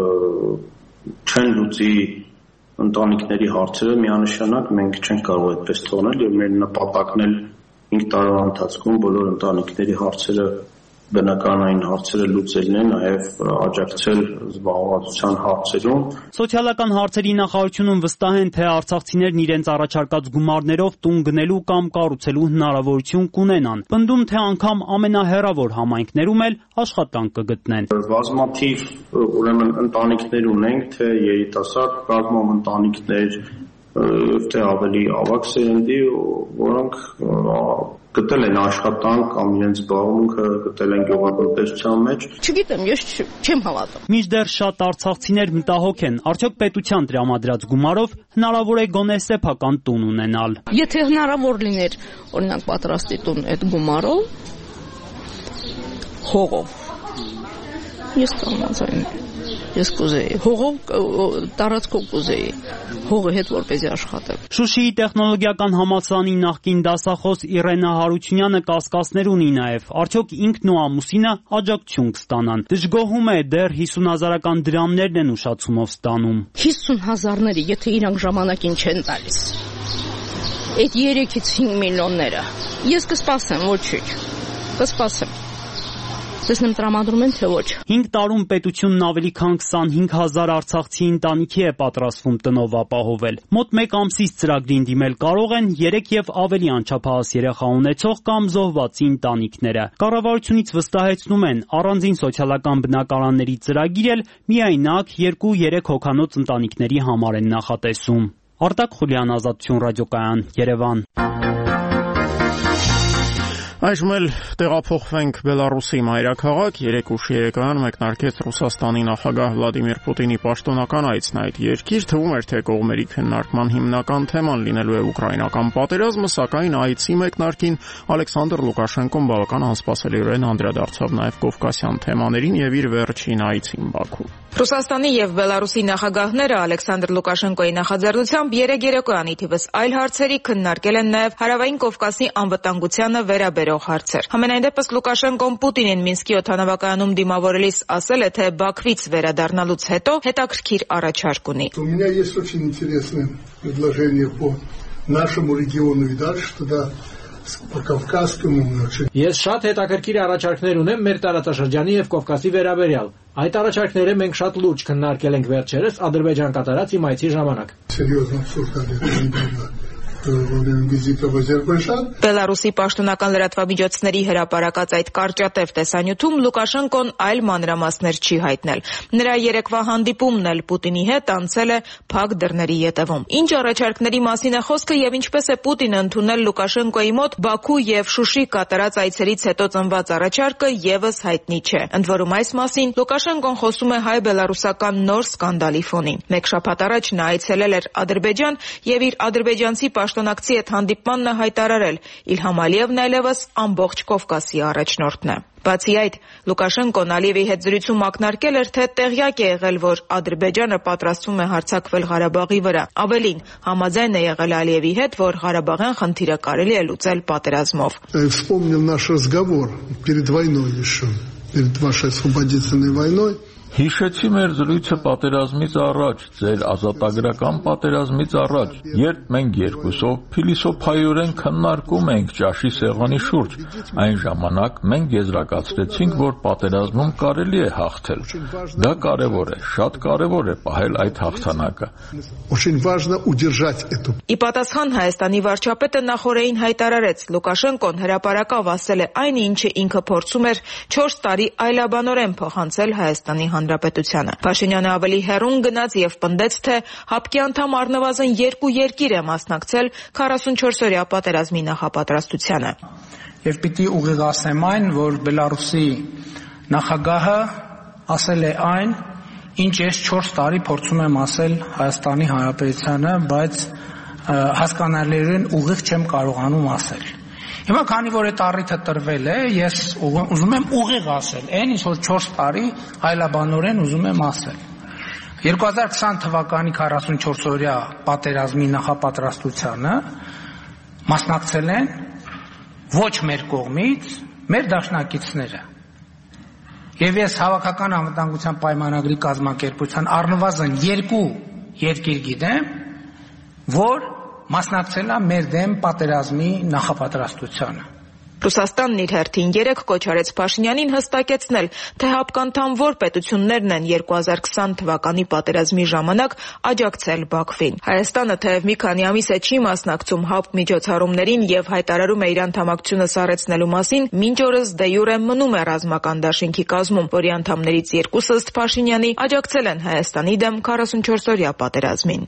չեն լուծի ընտանիքների հարցերը, միանշանակ մենք չենք կարող այդպես թողնել եւ մեր նպատակն էլ 5 տարվա ընթացքում բոլոր ընտանիքների հարցերը բնականային հարցերը լուծելն է, նաև աջակցել զբաղվածության հարցերում։ Սոցիալական հարցերի նախարարությունում վստահ են, թե արցախցիներն իրենց առաջարկած գումարներով տուն գնելու կամ կառուցելու հնարավորություն կունենան։ Պնդում, թե անգամ ամենահեռավոր համայնքներում էլ աշխատանք կգտնեն։ Բազմաթիվ ուրեմն ընտանիքներ ունենք, թե երիտասարդ կազմում ընտանիքներ, թե ավելի ավագ սերնդի, որոնք գտել են աշխատանք կամ իրենց զբաղմունքը գտել են գյուղատնտեսության մեջ։ Չգիտեմ, ես չեմ հավատում։ Մինչդեռ շատ արցախցիներ մտահոգ են, արդյոք պետության տրամադրած գումարով հնարավոր է գոնե սեփական տուն ունենալ։ Եթե հնարավոր լիներ, օրինակ պատրաստի տուն այդ գումարով, հողով, ես կամացային։ Ես կուզեի, հողով տարածքով կուզեի, հողը հետ որպեսզի աշխատեմ։ Շուշիի տեխնոլոգիական համալսարանի նախկին դասախոս Իրենա Հարությունյանը կասկածներ ունի նաև, արդյոք ինքն ու ամուսինը աջակցություն կստանան։ Դժգոհում է, դեռ 50,000-ական դրամներն են ուշացումով ստանում։ 50,000-ները, եթե իրանք ժամանակին չեն տալիս, այդ 3-ից 5 միլիոնները, ես կսպասեմ, ոչինչ, կսպասեմ։ Տեսնեմ տրամադրում են, թե ոչ։ 5 տարում պետությունն ավելի քան 25,000 արցախցի ընտանիքի է պատրաստվում տնով ապահովել։ Մոտ 1 ամսից ծրագրին դիմել կարող են 3 եւ ավելի անչափահաս երեխա ունեցող կամ զոհվածի ընտանիքները։ Կառավարությունից վստահեցնում են, առանձին սոցիալական բնակարանների ծրագիր էլ միայնակ 2-3 հոգանոց ընտանիքների համար են նախատեսում։ Արտակ Խուլյան, Ազատություն ռադիոկայան, Երևան։ Այժմ էլ տեղափոխվենք Բելարուսի մայրաքաղաք։ 3 ուշ երեկոյան մեկնարկեց Ռուսաստանի նախագահ Վլադիմիր Պուտինի պաշտոնական այցն այդ երկիր։ Թվում էր, թե կողմերի քննարկման հիմնական թեման լինելու է ուկրաինական պատերազմը, սակայն այցի մեկնարկին Ալեքսանդր Լուկաշենկոն բավական անսպասելիորեն անդրադարձավ նաև կովկասյան թեմաներին եւ իր վերջին այցին Բաքու։ Ռուսաստանի եւ Բելարուսի նախագահները Ալեքսանդր Լուկաշենկոյի նախաձեռնությամբ երեկոյան ի թիվս այլ հարցերի քննարկել են նաև Հարավային Կովկասի անվտանգությանը վերաբերող հարցեր։ Համենայն դեպս Լուկաշենկոն Պուտինին Մինսկի օդանավակայանում դիմավորելիս ասել է, թե Բաքվից վերադառնալուց հետո հետաքրքիր առաջարկ ունի։ У меня есть очень интересное предложение по нашему региону и дальше туда по Кавказскому. Ես շատ հետաքրքիր առաջարկներ ունեմ մեր տարածաշրջանի եւ Կովկասի վերաբերյալ։ Այդ առաջարկները մենք շատ լուրջ քննարկել ենք վերջերս Ադրբեջան կատարած իմ այցի ժամանակ։ Серьезно обсуждали это недавно. Բելարուսի պաշտոնական լրատվամիջոցների հրապարակած այդ կարճատև տեսանյութում Լուկաշենկոն այլ մանրամասներ չի հայտնել։ Նրա երեկվա հանդիպումն էլ Պուտինի հետ անցել է փակ դռների ետևում։ Ինչ առաջարկների մասին է խոսքը եւ ինչպես է Պուտինը ընդունել Լուկաշենկոյի մոտ Բաքու եւ Շուշի կատարած այցերից հետո ծնված առաջարկը եւս հայտնի չէ։ Ընդ որում այս մասին Լուկաշենկոն խոսում է հայ-բելարուսական նոր սկանդալի ֆոնին։ Մեկ շաբաթ առաջ նա այցելել էր Ադրբեջան եւ իր ադրբեջանցի պաշտոնակցի հետ հանդիպմանն է հայտարարել Իլհամ Ալիևն այլևս ամբողջ Կովկասի առաջնորդն է։ Բացի այդ, Լուկաշենկոն Ալիևի հետ զրույցում ակնարկել էր, թե տեղյակ է եղել, որ Ադրբեջանը պատրաստվում է հարձակվել Ղարաբաղի վրա։ Ավելին, համաձայն է եղել Ալիևի հետ, որ Ղարաբաղյան խնդիրը կարելի է լուծել պատերազմով։ Вспомнил наш разговор перед войной еще, перед вашей освободительной войной. Հիշեցի մեր զրույցը պատերազմից առաջ, ձեր ազատագրական պատերազմից առաջ, երբ մենք երկուսով փիլիսոփայորեն քննարկում ենք ճաշի սեղանի շուրջ, այն ժամանակ մենք եզրակացրեցինք, որ պատերազմում կարելի է հաղթել։ Դա կարևոր է, շատ կարևոր է պահել այդ հաղթանակը։ Ի պատասխան Հայաստանի վարչապետը նախօրեին հայտարարեց, Լուկաշենկոն հրապարակավ ասել է այն, ինչը ինքը փորձում էր 4 տարի այլաբանորեն փոխանցել Հայաստանի Հանրապետությանը։ Փաշինյանը ավելի հեռուն գնաց եւ պնդեց, թե ՀԱՊԿ-ի անդամ առնվազն 2 երկիր է մասնակցել 44-օրյա պատերազմի նախապատրաստությանը։ Եվ պիտի ուղիղացնեմ այն, որ Բելարուսի նախագահը ասել է այն, ինչ ես 4 տարի փորձում եմ ասել Հայաստանի Հանրապետությանը, բայց հասկանալիորեն ուղիղ չեմ կարողանում ասել։ Հիմա քանի որ այդ առիթը տրվել է, ես ուզում եմ ուղիղ ասել, այն ինչ որ 4 տարի այլաբանորեն ուզում եմ ասել։ 2020 թվականի 44-օրյա պատերազմի նախապատրաստությանը մասնակցել են ոչ մեր կողմից մեր դաշնակիցները։ Եվ ես հավաքական անվտանգության պայմանագրի կազմակերպության առնվազն 2 երկիր գիտեմ, որ մասնակցել է մեր դեմ պատերազմի նախապատրաստությանը։ Ռուսաստանն իր հերթին 3 կոչ արեց Փաշինյանին հստակեցնել, թե ՀԱՊԿ անդամ որ պետություններն են 2020 թվականի պատերազմի ժամանակ աջակցել Բաքվին։ Հայաստանը թեև մի քանի ամիս է չի մասնակցում ՀԱՊԿ միջոցառումներին եւ հայտարարում է իր անդամակցությունը սառեցնելու մասին, մինչ օրս դե յուրե մնում է ռազմական դաշինքի կազմում, որի անդամներից 2-ը ըստ Փաշինյանի աջակցել են Հայաստանի դեմ 44-օրյա պատերազմին։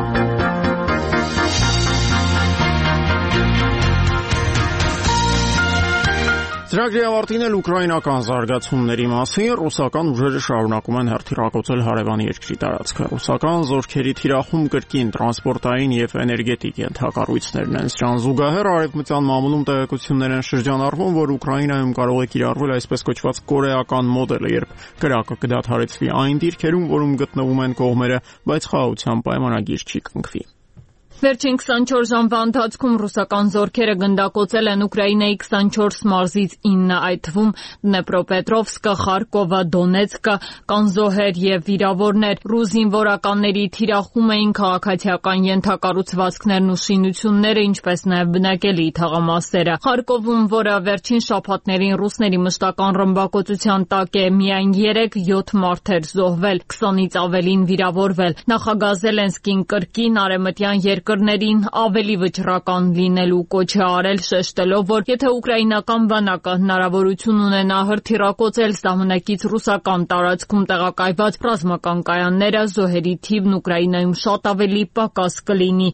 Ծրագրի ավարտին էլ ուկրաինական զարգացումների մասին ռուսական ուժերը շարունակում են հերթիրակոծել հարևան երկրի տարածքը։ Ռուսական զորքերի թիրախում կրկին տրանսպորտային եւ էներգետիկ ենթակառույցներն են։ Սրան զուգահեռ արևմտյան մամուլում տեղեկություններ են շրջանառվում, որ Ուկրաինայում կարող է կիրառվել այսպես կոչված կորեական մոդելը, երբ կրակը կդադարեցվի այն դիրքերում, որում գտնվում են կողմերը, բայց խաղաղության պայմանագիր չի կնքվի։ Վերջին 24 ժամվա ընթացքում ռուսական զորքերը գնդակոծել են Ուկրաինայի 24 մարզից 9, այդ թվում Դնեպրոպետրովսկը, Խարկովը, Դոնեցկը, Կանզոհեր եւ վիրավորներ։ Ռուս զինվորականների թիրախում էին քաղաքացիական ենթակառուցվածքներն ու շինությունները, ինչպես նաեւ բնակելի թաղամասերը։ Խարկովում, որը վերջին շաբաթներին ռուսների մշտական ռմբակոծության տակ է, միայն 3-7 մարդեր զոհվել, 20-ից ավելին վիրավորվել։ Նախագահ Զելենսկին կրկին արևմտյան երկրներին ավելի վճռական լինելու կոչ է արել, շեշտելով, որ եթե ուկրաինական բանակը հնարավորություն ունենա հրթիռակոծել սահմանակից ռուսական տարածքում տեղակայված ռազմական կայանները, զոհերի թիվն Ուկրաինայում շատ ավելի պակաս կլինի։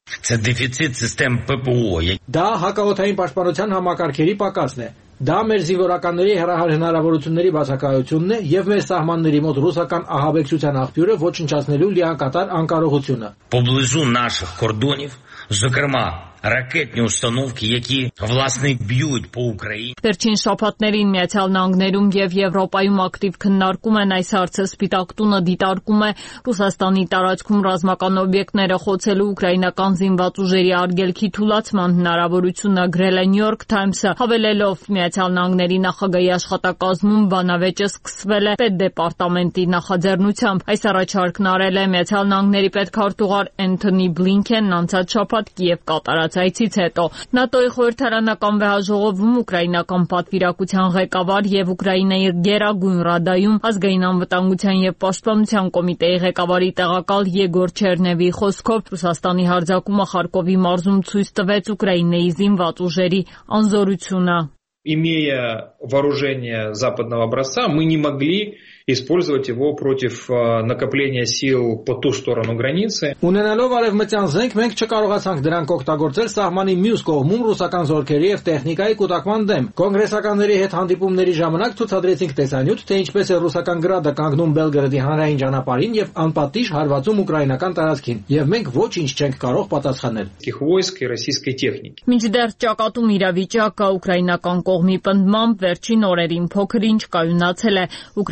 Դա հակաօդային պաշտպանության համակարգերի պակասն է։ Դա մեր զինվորականների հնարավորությունների բացակայությունն է եւ մեր սահմանների մոտ ռուսական ահաբեկչության աղբյուրը ոչնչացնելու լիակատար անկարողությունը։ Поблизу наших кордонів, зокрема, ракетні установки, які, власне, б'ють по Україні. Վերջին շաբաթներին Միացյալ Նահանգներում եւ Եվրոպայում ակտիվ քննարկում են այս հարցը։ Սպիտակ տունը դիտարկում է Ռուսաստանի տարածքում ռազմական օբյեկտները խոցելու ուկրաինական զինված ուժերի արգելքի թուլացման հնարավորությունը, գրել է New York Times-ը, հավելելով Միացյալ Նահանգների նախագահի աշխատակազմում բանավեճը սկսվել է պետդեպարտամենտի նախաձեռնությամբ։ Այս առաջարկն արել է Միացյալ Նահանգների պետքարտուղար Էնթոնի Բլինքենն անցած շաբաթ Կիև կատարած այցից հետո։ ՆԱՏՕ-ի խորհրդարանական վեհաժողովում ուկրաինական պատվիրակության ղեկավար եւ Ուկրաինայի Գերագույն Ռադայում ազգային անվտանգության եւ պաշտպանության կոմիտեի ղեկավարի տեղակալ Եգոր Չերնևի խոսքով Ռուսաստանի հարձակումը Խարկովի մարզում ցույց տվեց Ուկրաինայի զինված ուժերի անզորությունը։ Имея вооружение западного образца, мы не могли использовать его против накопления сил по ту сторону границы. Ունենալով արևմտյան զենք, մենք չկարողացանք դրանք օգտագործել սահմանի մյուս կողմում ռուսական զորքերի եւ տեխնիկայի կուտակման դեմ։ Կոնգրեսականների հետ հանդիպումների ժամանակ ցուցադրեցինք տեսանյութ, թե ինչպես է ռուսական գրադը կանգնում Բելգրադի հանրային ճանապարհին եւ անպատիժ հարվածում ուկրաինական տարածքին, եւ մենք ոչինչ չենք կարող պատասխանել։ Войск и российской техники. Մինչդեռ ճակատում իրավիճակը ուկրաինական կողմի պնդմամբ վերջին օրերին փոքր-ինչ կայունացել է։ Ուկրաինայի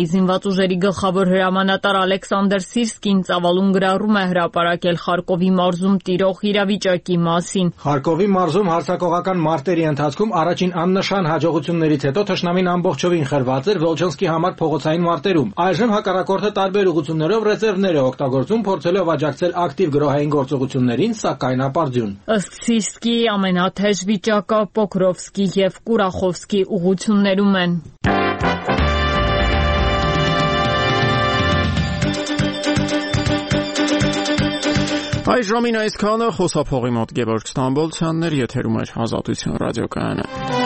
զինված ուժերի գլխավոր հրամանատար Ալեքսանդր Սիրսկին ծավալուն գրառում է հրապարակել Խարկովի մարզում տիրող իրավիճակի մասին։ Խարկովի մարզում հարձակողական մարտերի ընթացքում առաջին աննշան հաջողություններից հետո թշնամին ամբողջովին խրված էր Վոլչանսկի համար փողոցային մարտերում։ Այժմ հակառակորդը տարբեր ուղղություններով ռեզերվներ է օգտագործում, փորձելով աջակցել ակտիվ գրոհային գործողություններին, սակայն ապարդյուն։ Ըստ Սիրսկի ամենաթեժ վիճակը Պոկրովսկի և Կուրախովսկի ուղղություններում են։ Այս ժամին այսքանը, խոսափողի մոտ Գևորգ Ստամբոլցյանն էր, եթերում էր Ազատություն ռադիոկայանը։